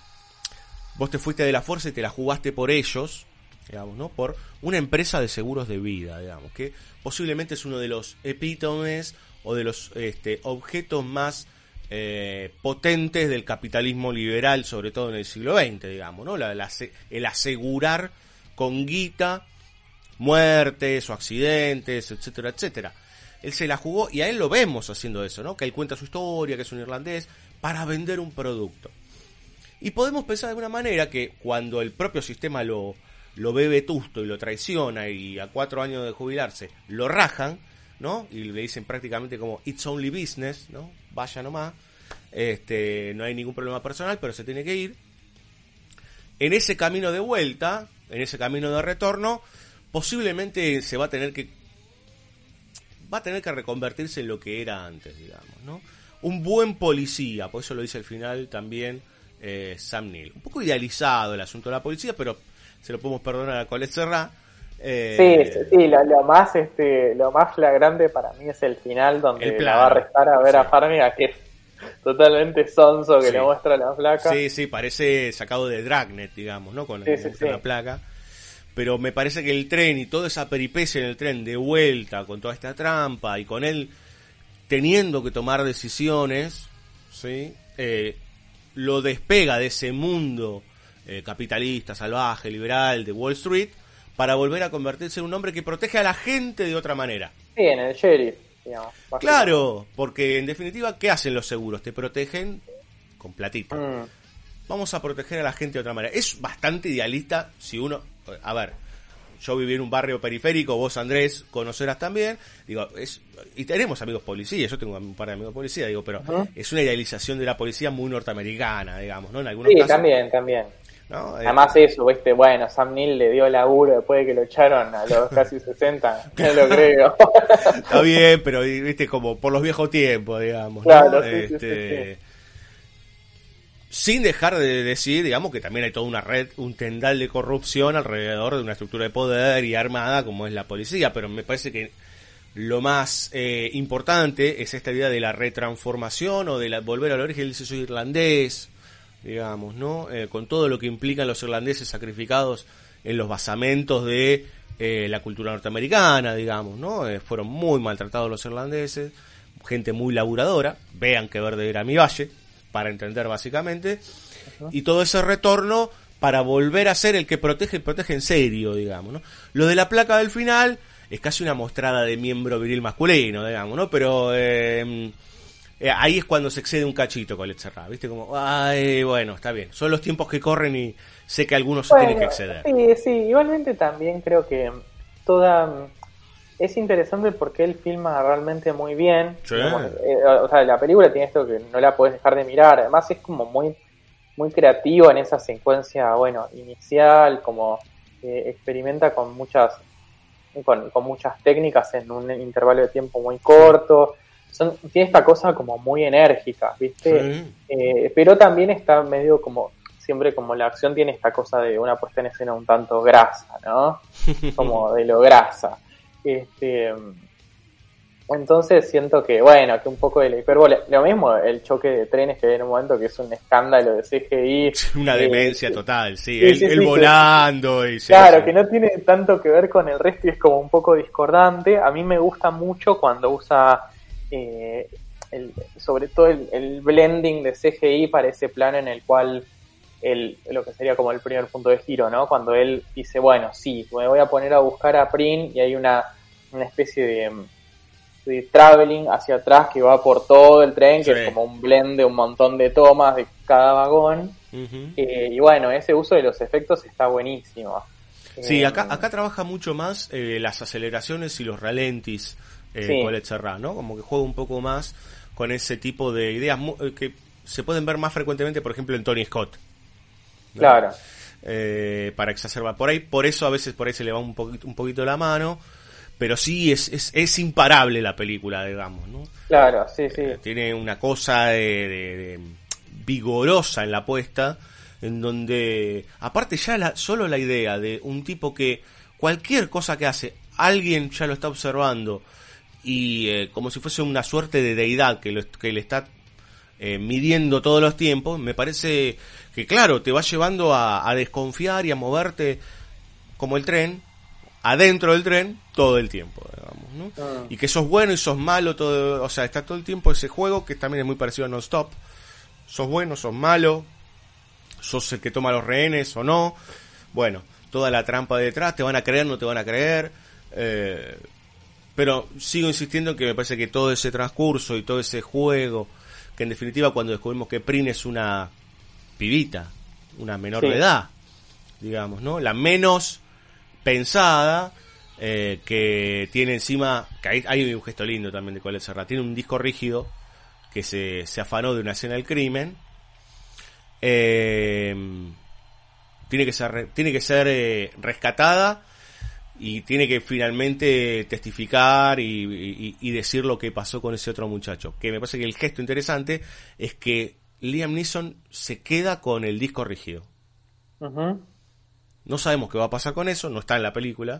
Speaker 6: vos te fuiste de la fuerza y te la jugaste por ellos, digamos, ¿no? Por una empresa de seguros de vida, digamos, que posiblemente es uno de los epítomes o de los este, objetos más eh, potentes del capitalismo liberal, sobre todo en el siglo veinte, digamos, ¿no? La, la, el asegurar con guita muertes o accidentes, etcétera, etcétera. Él se la jugó y a él lo vemos haciendo eso, ¿no? Que él cuenta su historia, que es un irlandés, para vender un producto. Y podemos pensar de alguna manera que cuando el propio sistema lo, lo ve vetusto y lo traiciona y a cuatro años de jubilarse lo rajan, ¿no? Y le dicen prácticamente como it's only business, ¿no? Vaya nomás, este, no hay ningún problema personal, pero se tiene que ir. En ese camino de vuelta, en ese camino de retorno, posiblemente se va a tener que va a tener que reconvertirse en lo que era antes, digamos, ¿no? Un buen policía, por eso lo dice al final también eh, Sam Neill. Un poco idealizado el asunto de la policía, pero se lo podemos perdonar a Colette Serra. Eh,
Speaker 9: sí, sí, lo, lo más este, lo más flagrante para mí es el final, donde
Speaker 6: el
Speaker 9: la va a arrestar a ver sí. a Farmiga, que es totalmente sonso, que sí. le muestra la placa.
Speaker 6: Sí, sí, parece sacado de Dragnet, digamos, ¿no? Con
Speaker 9: sí, sí, sí.
Speaker 6: la placa. Pero me parece que el tren y toda esa peripecia en el tren de vuelta, con toda esta trampa y con él teniendo que tomar decisiones, ¿sí? Eh, lo despega de ese mundo eh, capitalista, salvaje, liberal de Wall Street, para volver a convertirse en un hombre que protege a la gente de otra manera.
Speaker 9: Sí, en el sheriff, digamos.
Speaker 6: Claro, porque en definitiva, ¿qué hacen los seguros? Te protegen con platita. Mm. Vamos a proteger a la gente de otra manera. Es bastante idealista si uno... A ver, yo viví en un barrio periférico, vos, Andrés, conocerás también. Digo, es y tenemos amigos policías, yo tengo un par de amigos policías, digo, pero uh-huh. es una idealización de la policía muy norteamericana, digamos, ¿no? En algunos
Speaker 9: sí,
Speaker 6: casos,
Speaker 9: también, también.
Speaker 6: ¿no?
Speaker 9: Además eh, eso, viste, bueno, Sam Neill le dio laburo después de que lo echaron a los casi sesenta, no lo creo.
Speaker 6: Está bien, pero viste, como por los viejos tiempos, digamos,
Speaker 9: claro,
Speaker 6: ¿no?
Speaker 9: sí,
Speaker 6: este,
Speaker 9: sí, sí, sí.
Speaker 6: Sin dejar de decir, digamos, que también hay toda una red, un tendal de corrupción alrededor de una estructura de poder y armada como es la policía, pero me parece que lo más eh, importante es esta idea de la retransformación o de la, volver al origen. Él dice, soy irlandés, digamos, ¿no? Eh, con todo lo que implican los irlandeses sacrificados en los basamentos de eh, la cultura norteamericana, digamos, ¿no? Eh, fueron muy maltratados los irlandeses, gente muy laburadora, vean que verde era mi valle, para entender básicamente, uh-huh. y todo ese retorno para volver a ser el que protege, protege en serio, digamos, ¿no? Lo de la placa del final es casi una mostrada de miembro viril masculino, digamos, ¿no? Pero eh, eh, ahí es cuando se excede un cachito con el Serra, ¿viste? Como, ay, bueno, está bien, son los tiempos que corren y sé que algunos
Speaker 9: bueno,
Speaker 6: se tienen que exceder.
Speaker 9: Sí, sí, igualmente también creo que toda... Es interesante porque él filma realmente muy bien.
Speaker 6: Sí.
Speaker 9: Digamos, eh, o sea, la película tiene esto que no la podés dejar de mirar. Además es como muy muy creativo en esa secuencia, bueno, inicial, como eh, experimenta con muchas con, con muchas técnicas en un intervalo de tiempo muy corto. Son, tiene esta cosa como muy enérgica, ¿viste? Sí. Eh, pero también está medio como... Siempre como la acción tiene esta cosa de una puesta en escena un tanto grasa, ¿no? Como de lo grasa. Este, entonces siento que, bueno, que un poco de la hipérbole, lo mismo el choque de trenes que hay en un momento que es un escándalo de C G I.
Speaker 6: Una
Speaker 9: eh,
Speaker 6: demencia total, sí,
Speaker 9: sí,
Speaker 6: él,
Speaker 9: sí,
Speaker 6: él
Speaker 9: sí,
Speaker 6: volando.
Speaker 9: Que,
Speaker 6: y
Speaker 9: claro,
Speaker 6: sí.
Speaker 9: que no tiene tanto que ver con el resto y es como un poco discordante. A mí me gusta mucho cuando usa, eh, el, sobre todo el, el blending de C G I para ese plano en el cual El, lo que sería como el primer punto de giro, ¿no? Cuando él dice, bueno, sí, me voy a poner a buscar a Prin y hay una, una especie de, de traveling hacia atrás que va por todo el tren, que sí. es como un blend de un montón de tomas de cada vagón. Uh-huh. Eh, y bueno, ese uso de los efectos está buenísimo.
Speaker 6: Sí,
Speaker 9: eh,
Speaker 6: acá acá trabaja mucho más eh, las aceleraciones y los ralentis eh,
Speaker 9: sí.
Speaker 6: Colette Serra, ¿no? Como que juega un poco más con ese tipo de ideas mu- que se pueden ver más frecuentemente, por ejemplo, en Tony Scott. ¿no?
Speaker 9: Claro.
Speaker 6: Eh, para exacerbar por ahí, por eso a veces por ahí se le va un poquito, un poquito la mano, pero sí es, es, es imparable la película, digamos, ¿no?
Speaker 9: Claro, sí, sí.
Speaker 6: Eh, tiene una cosa de, de, de vigorosa en la puesta, en donde, aparte ya la, solo la idea de un tipo que cualquier cosa que hace, alguien ya lo está observando, y eh, como si fuese una suerte de deidad que, lo, que le está eh, midiendo todos los tiempos, me parece que claro, te va llevando a, a desconfiar y a moverte como el tren, adentro del tren, todo el tiempo, digamos, ¿no? Ah. Y que sos bueno y sos malo, todo, o sea, está todo el tiempo ese juego que también es muy parecido a Non-Stop. Sos bueno, sos malo, sos el que toma los rehenes o no. Bueno, toda la trampa de detrás, te van a creer, no te van a creer. Eh, pero sigo insistiendo en que me parece que todo ese transcurso y todo ese juego, que en definitiva cuando descubrimos que Prin es una pibita, una menor sí. de edad, digamos, ¿no? La menos pensada, eh, que tiene encima, que hay, hay un gesto lindo también de Colette Serra, tiene un disco rígido que se, se afanó de una escena del crimen, eh, tiene que ser, tiene que ser eh, rescatada, y tiene que finalmente testificar y, y, y decir lo que pasó con ese otro muchacho. Que me parece que el gesto interesante es que Liam Neeson se queda con el disco rígido.
Speaker 9: Uh-huh.
Speaker 6: No sabemos qué va a pasar con eso, no está en la película,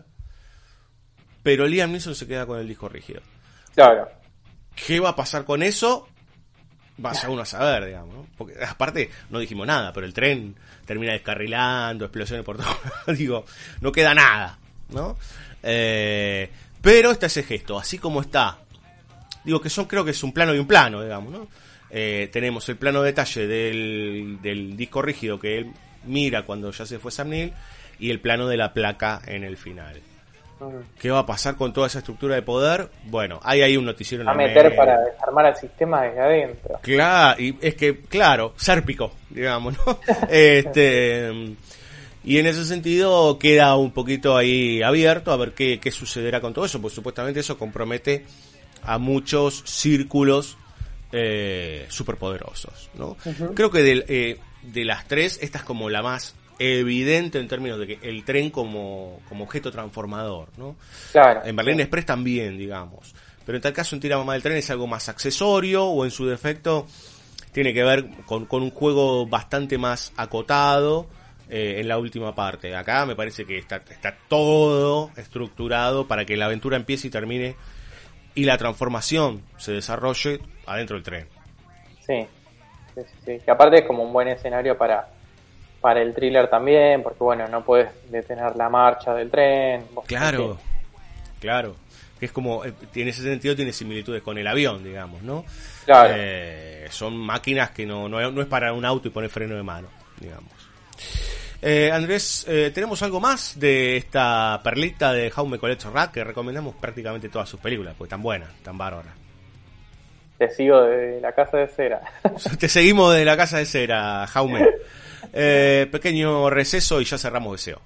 Speaker 6: pero Liam Neeson se queda con el disco rígido.
Speaker 9: Claro.
Speaker 6: ¿Qué va a pasar con eso? Vaya uno a saber, digamos, ¿no? Porque aparte no dijimos nada, pero el tren termina descarrilando, explosiones por todo. Digo, no queda nada, ¿no? Eh, pero está ese gesto, así como está. Digo que son, creo que es un plano y un plano, digamos, ¿no? Eh, tenemos el plano detalle del, del disco rígido que él mira cuando ya se fue Sam Neill y el plano de la placa en el final. ¿Qué va a pasar con toda esa estructura de poder? Bueno, hay ahí un noticiero en
Speaker 9: a
Speaker 6: el
Speaker 9: meter
Speaker 6: medio.
Speaker 9: Para desarmar el sistema desde adentro.
Speaker 6: Claro, y es que, claro, sérpico, digamos, ¿no? este Y en ese sentido queda un poquito ahí abierto a ver qué, qué sucederá con todo eso, porque supuestamente eso compromete a muchos círculos eh, superpoderosos, ¿no? Uh-huh. Creo que de, eh, de las tres, esta es como la más evidente en términos de que el tren como, como objeto transformador, ¿no?
Speaker 9: Claro.
Speaker 6: En Berlín
Speaker 9: sí.
Speaker 6: Express también, digamos. Pero en tal caso en Tira Mamá del Tren es algo más accesorio o en su defecto tiene que ver con, con un juego bastante más acotado eh, en la última parte. Acá me parece que está, está todo estructurado para que la aventura empiece y termine y la transformación se desarrolle adentro del tren.
Speaker 9: Sí, sí, sí, sí. Que aparte es como un buen escenario para para el thriller también, porque bueno, no puedes detener la marcha del tren.
Speaker 6: Claro, claro. Que es como, en ese sentido tiene similitudes con el avión, digamos, ¿no?
Speaker 9: Claro.
Speaker 6: Eh, son máquinas que no, no, no es para un auto y poner freno de mano, digamos. Eh, Andrés, eh, ¿tenemos algo más de esta perlita de How Me Collects Rat? Que recomendamos prácticamente todas sus películas, porque tan buenas, tan bárbaras.
Speaker 9: Te sigo de La Casa de Cera.
Speaker 6: Te seguimos de La Casa de Cera, Jaume. Eh, pequeño receso y ya cerramos deseo.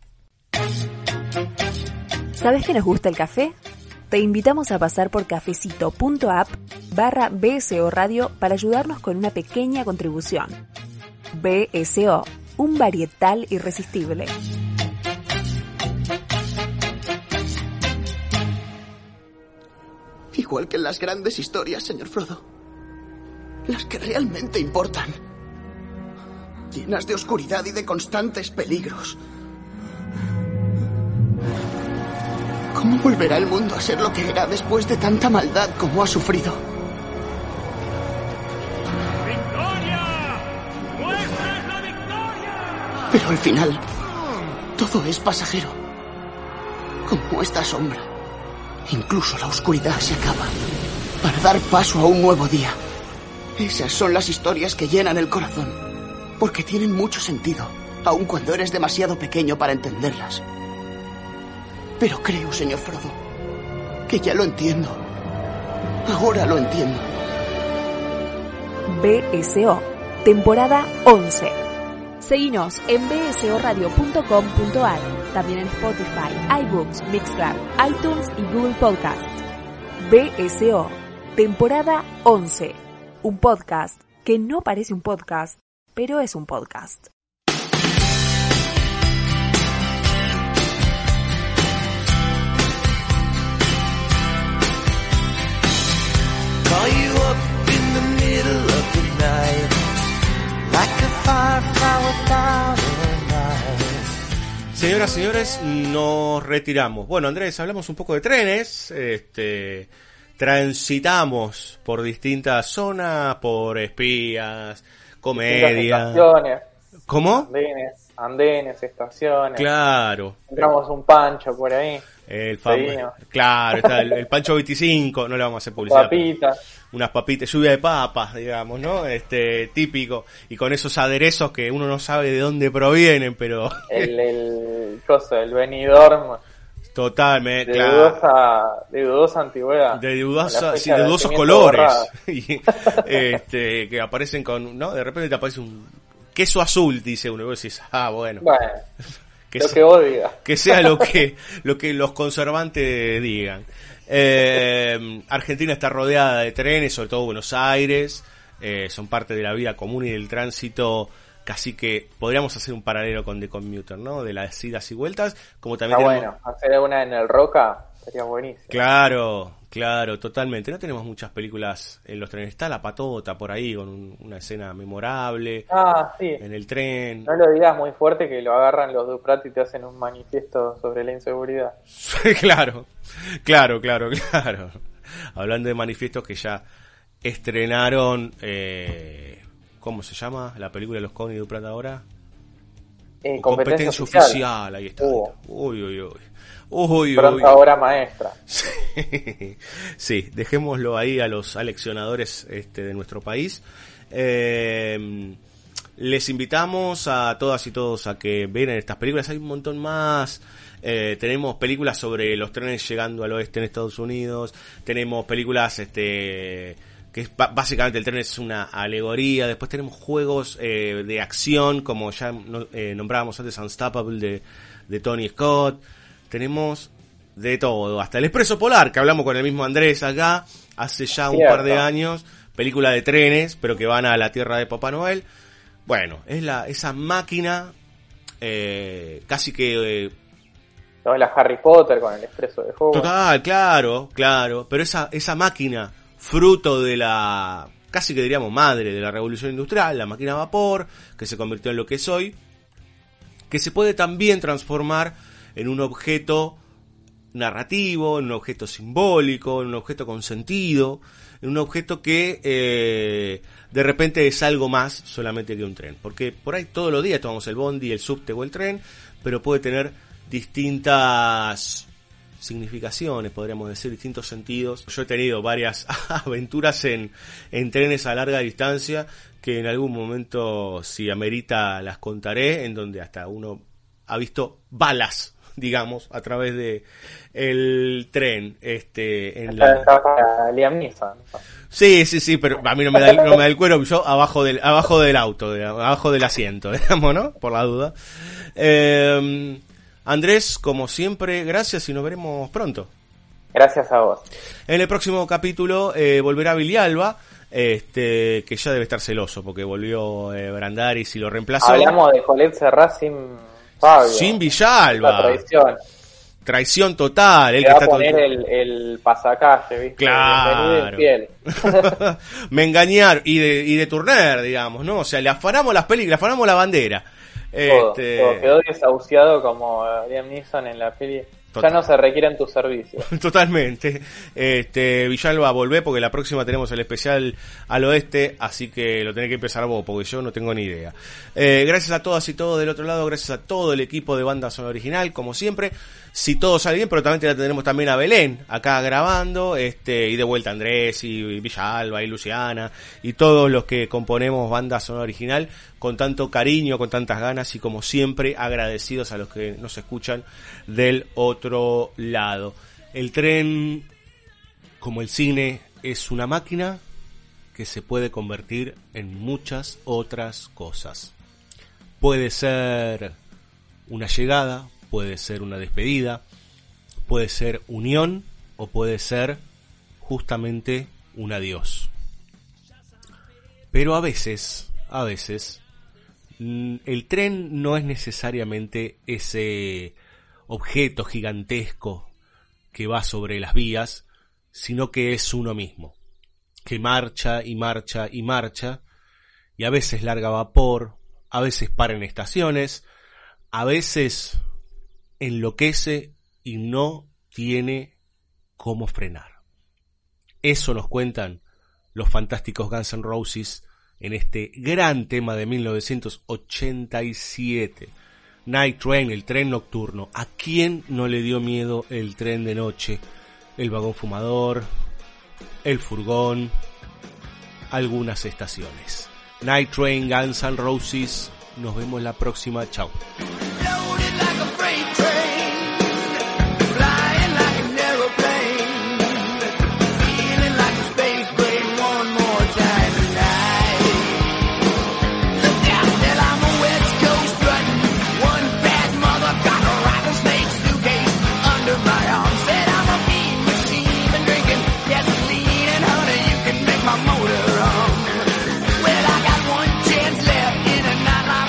Speaker 2: ¿Sabes que nos gusta el café? Te invitamos a pasar por cafecito.app barra BSO Radio para ayudarnos con una pequeña contribución. B S O, un varietal irresistible.
Speaker 11: Igual que en las grandes historias, señor Frodo. Las que realmente importan. Llenas de oscuridad y de constantes peligros. ¿Cómo volverá el mundo a ser lo que era después de tanta maldad como ha sufrido?
Speaker 4: ¡Victoria! ¡Muestra la victoria!
Speaker 11: Pero al final, todo es pasajero. Como esta sombra. Incluso la oscuridad se acaba para dar paso a un nuevo día. Esas son las historias que llenan el corazón, porque tienen mucho sentido, aun cuando eres demasiado pequeño para entenderlas. Pero creo, señor Frodo, que ya lo entiendo. Ahora lo entiendo.
Speaker 2: B S O, temporada once. Seguinos en b s o radio punto com punto a r, también en Spotify, iBooks, Mixcloud, iTunes y Google Podcast. B S O, temporada once. Un podcast que no parece un podcast, pero es un podcast.
Speaker 12: Call you up in the middle of the night, like a firefly without a light.
Speaker 6: Señoras y señores, nos retiramos. Bueno, Andrés, hablamos un poco de trenes, este, transitamos por distintas zonas, por espías, comedia. ¿Cómo?
Speaker 9: Andenes, andenes, estaciones.
Speaker 6: Claro.
Speaker 9: Encontramos un Pancho por ahí.
Speaker 6: El fam- claro, está el, el Pancho veinticinco, no le vamos a hacer publicidad.
Speaker 9: Papitas.
Speaker 6: Unas papitas, lluvia de papas, digamos, ¿no? Este, típico. Y con esos aderezos que uno no sabe de dónde provienen, pero...
Speaker 9: El, el, cosa, el Benidorm.
Speaker 6: Totalmente,
Speaker 9: de
Speaker 6: claro.
Speaker 9: Dudosa, de dudosa antigüedad.
Speaker 6: De dudosa, sí, de dudosos colores. Y, este, que aparecen con, ¿no? De repente te aparece un queso azul, dice uno, y vos decís, ah, bueno.
Speaker 9: Bueno,
Speaker 6: que
Speaker 9: lo
Speaker 6: sea,
Speaker 9: que vos digas.
Speaker 6: Que sea lo que, lo que los conservantes digan. Eh, Argentina está rodeada de trenes, sobre todo Buenos Aires, eh, son parte de la vida común y del tránsito Casi que podríamos hacer un paralelo con The Commuter, ¿no? De las idas y vueltas, como también
Speaker 9: Está
Speaker 6: tenemos...
Speaker 9: bueno, hacer una en el Roca sería buenísimo.
Speaker 6: Claro, claro, totalmente. No tenemos muchas películas en los trenes. Está La Patota por ahí, con un, una escena memorable.
Speaker 9: Ah, sí.
Speaker 6: En el tren.
Speaker 9: No lo digas muy fuerte, que lo agarran los Duprat y te hacen un manifiesto sobre la inseguridad.
Speaker 6: Claro, claro, claro, claro. Hablando de manifiestos que ya estrenaron... Eh, ¿Cómo se llama la película de los Coen y Duprat ahora?
Speaker 9: Eh,
Speaker 6: competencia,
Speaker 9: competencia
Speaker 6: oficial.
Speaker 9: oficial.
Speaker 6: Ahí está.
Speaker 9: Uh.
Speaker 6: Uy, uy, uy. Uy,
Speaker 9: Pronto
Speaker 6: uy.
Speaker 9: ahora maestra.
Speaker 6: Sí. Sí, dejémoslo ahí a los aleccionadores este, de nuestro país. Eh, les invitamos a todas y todos a que vean estas películas. Hay un montón más. Eh, tenemos películas sobre los trenes llegando al oeste en Estados Unidos. Tenemos películas... este que es, básicamente el tren es una alegoría. Después tenemos juegos eh, de acción, como ya no, eh, nombrábamos antes, Unstoppable de, de Tony Scott. Tenemos de todo, hasta El Expreso Polar, que hablamos con el mismo Andrés acá, hace ya un
Speaker 9: Cierto.
Speaker 6: par de años, película de trenes, pero que van a la tierra de Papá Noel. Bueno, es la esa máquina, eh, casi que... Eh,
Speaker 9: Toda la Harry Potter con el Expreso de Hogwarts.
Speaker 6: Total, claro, claro, pero esa, esa máquina... fruto de la, casi que diríamos madre de la revolución industrial, la máquina a vapor, que se convirtió en lo que es hoy, que se puede también transformar en un objeto narrativo, en un objeto simbólico, en un objeto con sentido, en un objeto que eh, de repente es algo más solamente que un tren. Porque por ahí todos los días tomamos el bondi, el subte o el tren, pero puede tener distintas... significaciones, podríamos decir, distintos sentidos. Yo he tenido varias aventuras en, en trenes a larga distancia que en algún momento, si amerita, las contaré, en donde hasta uno ha visto balas, digamos, a través de el tren. Este, en la...
Speaker 9: Está para Liam Neeson.
Speaker 6: Sí, sí, sí, pero a mí no me da el, no me da el cuero, yo abajo del, abajo del auto, de, abajo del asiento, digamos, ¿no? Por la duda. Eh, Andrés, como siempre, gracias y nos veremos pronto.
Speaker 9: Gracias a vos.
Speaker 6: En el próximo capítulo eh, volverá Villalba, este, que ya debe estar celoso porque volvió eh, Brandaris y lo reemplazó.
Speaker 9: Hablamos de Colette Serrat sin Fabio.
Speaker 6: Sin Villalba.
Speaker 9: La traición.
Speaker 6: Traición total. Él
Speaker 9: Le
Speaker 6: que
Speaker 9: va
Speaker 6: está
Speaker 9: a poner
Speaker 6: todo...
Speaker 9: el, el pasacalle, ¿viste?
Speaker 6: Claro. Me engañaron. Y de, y de Turner, digamos, ¿no? O sea, le afanamos las películas, le afanamos la bandera.
Speaker 9: Todo,
Speaker 6: Este...
Speaker 9: todo. Quedó desahuciado como Liam Neeson en la peli.
Speaker 6: Total.
Speaker 9: Ya no se requieren tus servicios.
Speaker 6: Totalmente. Este, Villalba, volvé porque la próxima tenemos el especial al oeste, así que lo tenés que empezar vos porque yo no tengo ni idea. Eh, gracias a todas y todos del otro lado, gracias a todo el equipo de Banda Sonora Original, como siempre. Si todo sale bien, pero también la tenemos también a Belén acá grabando, este, y de vuelta Andrés y Villalba y Luciana y todos los que componemos Banda Sonora Original con tanto cariño, con tantas ganas y como siempre agradecidos a los que nos escuchan del otro lado. El tren, como el cine, es una máquina que se puede convertir en muchas otras cosas. Puede ser una llegada, puede ser una despedida, puede ser unión o puede ser justamente un adiós. Pero a veces, a veces, el tren no es necesariamente ese objeto gigantesco que va sobre las vías, sino que es uno mismo, que marcha y marcha y marcha, y a veces larga vapor, a veces para en estaciones, a veces enloquece y no tiene cómo frenar. Eso nos cuentan los fantásticos Guns N' Roses en este gran tema de mil novecientos ochenta y siete. Night Train, el tren nocturno. ¿A quién no le dio miedo el tren de noche? El vagón fumador, el furgón, algunas estaciones. Night Train, Guns N' Roses. Nos vemos la próxima. Chao.
Speaker 12: Motor on. Well, I got one chance left in a night like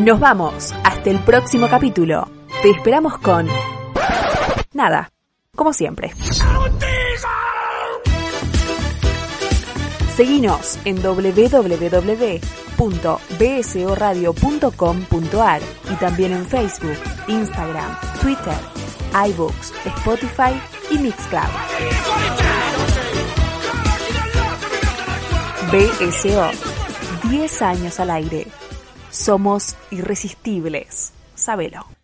Speaker 2: Nos vamos. Hasta el próximo capítulo. Te esperamos con... nada, como siempre. Seguinos en doble u doble u doble u punto b s o radio punto com punto a r y también en Facebook, Instagram, Twitter, iBooks, Spotify y Mixcloud. B S O, diez años al aire. Somos irresistibles. Sabelo.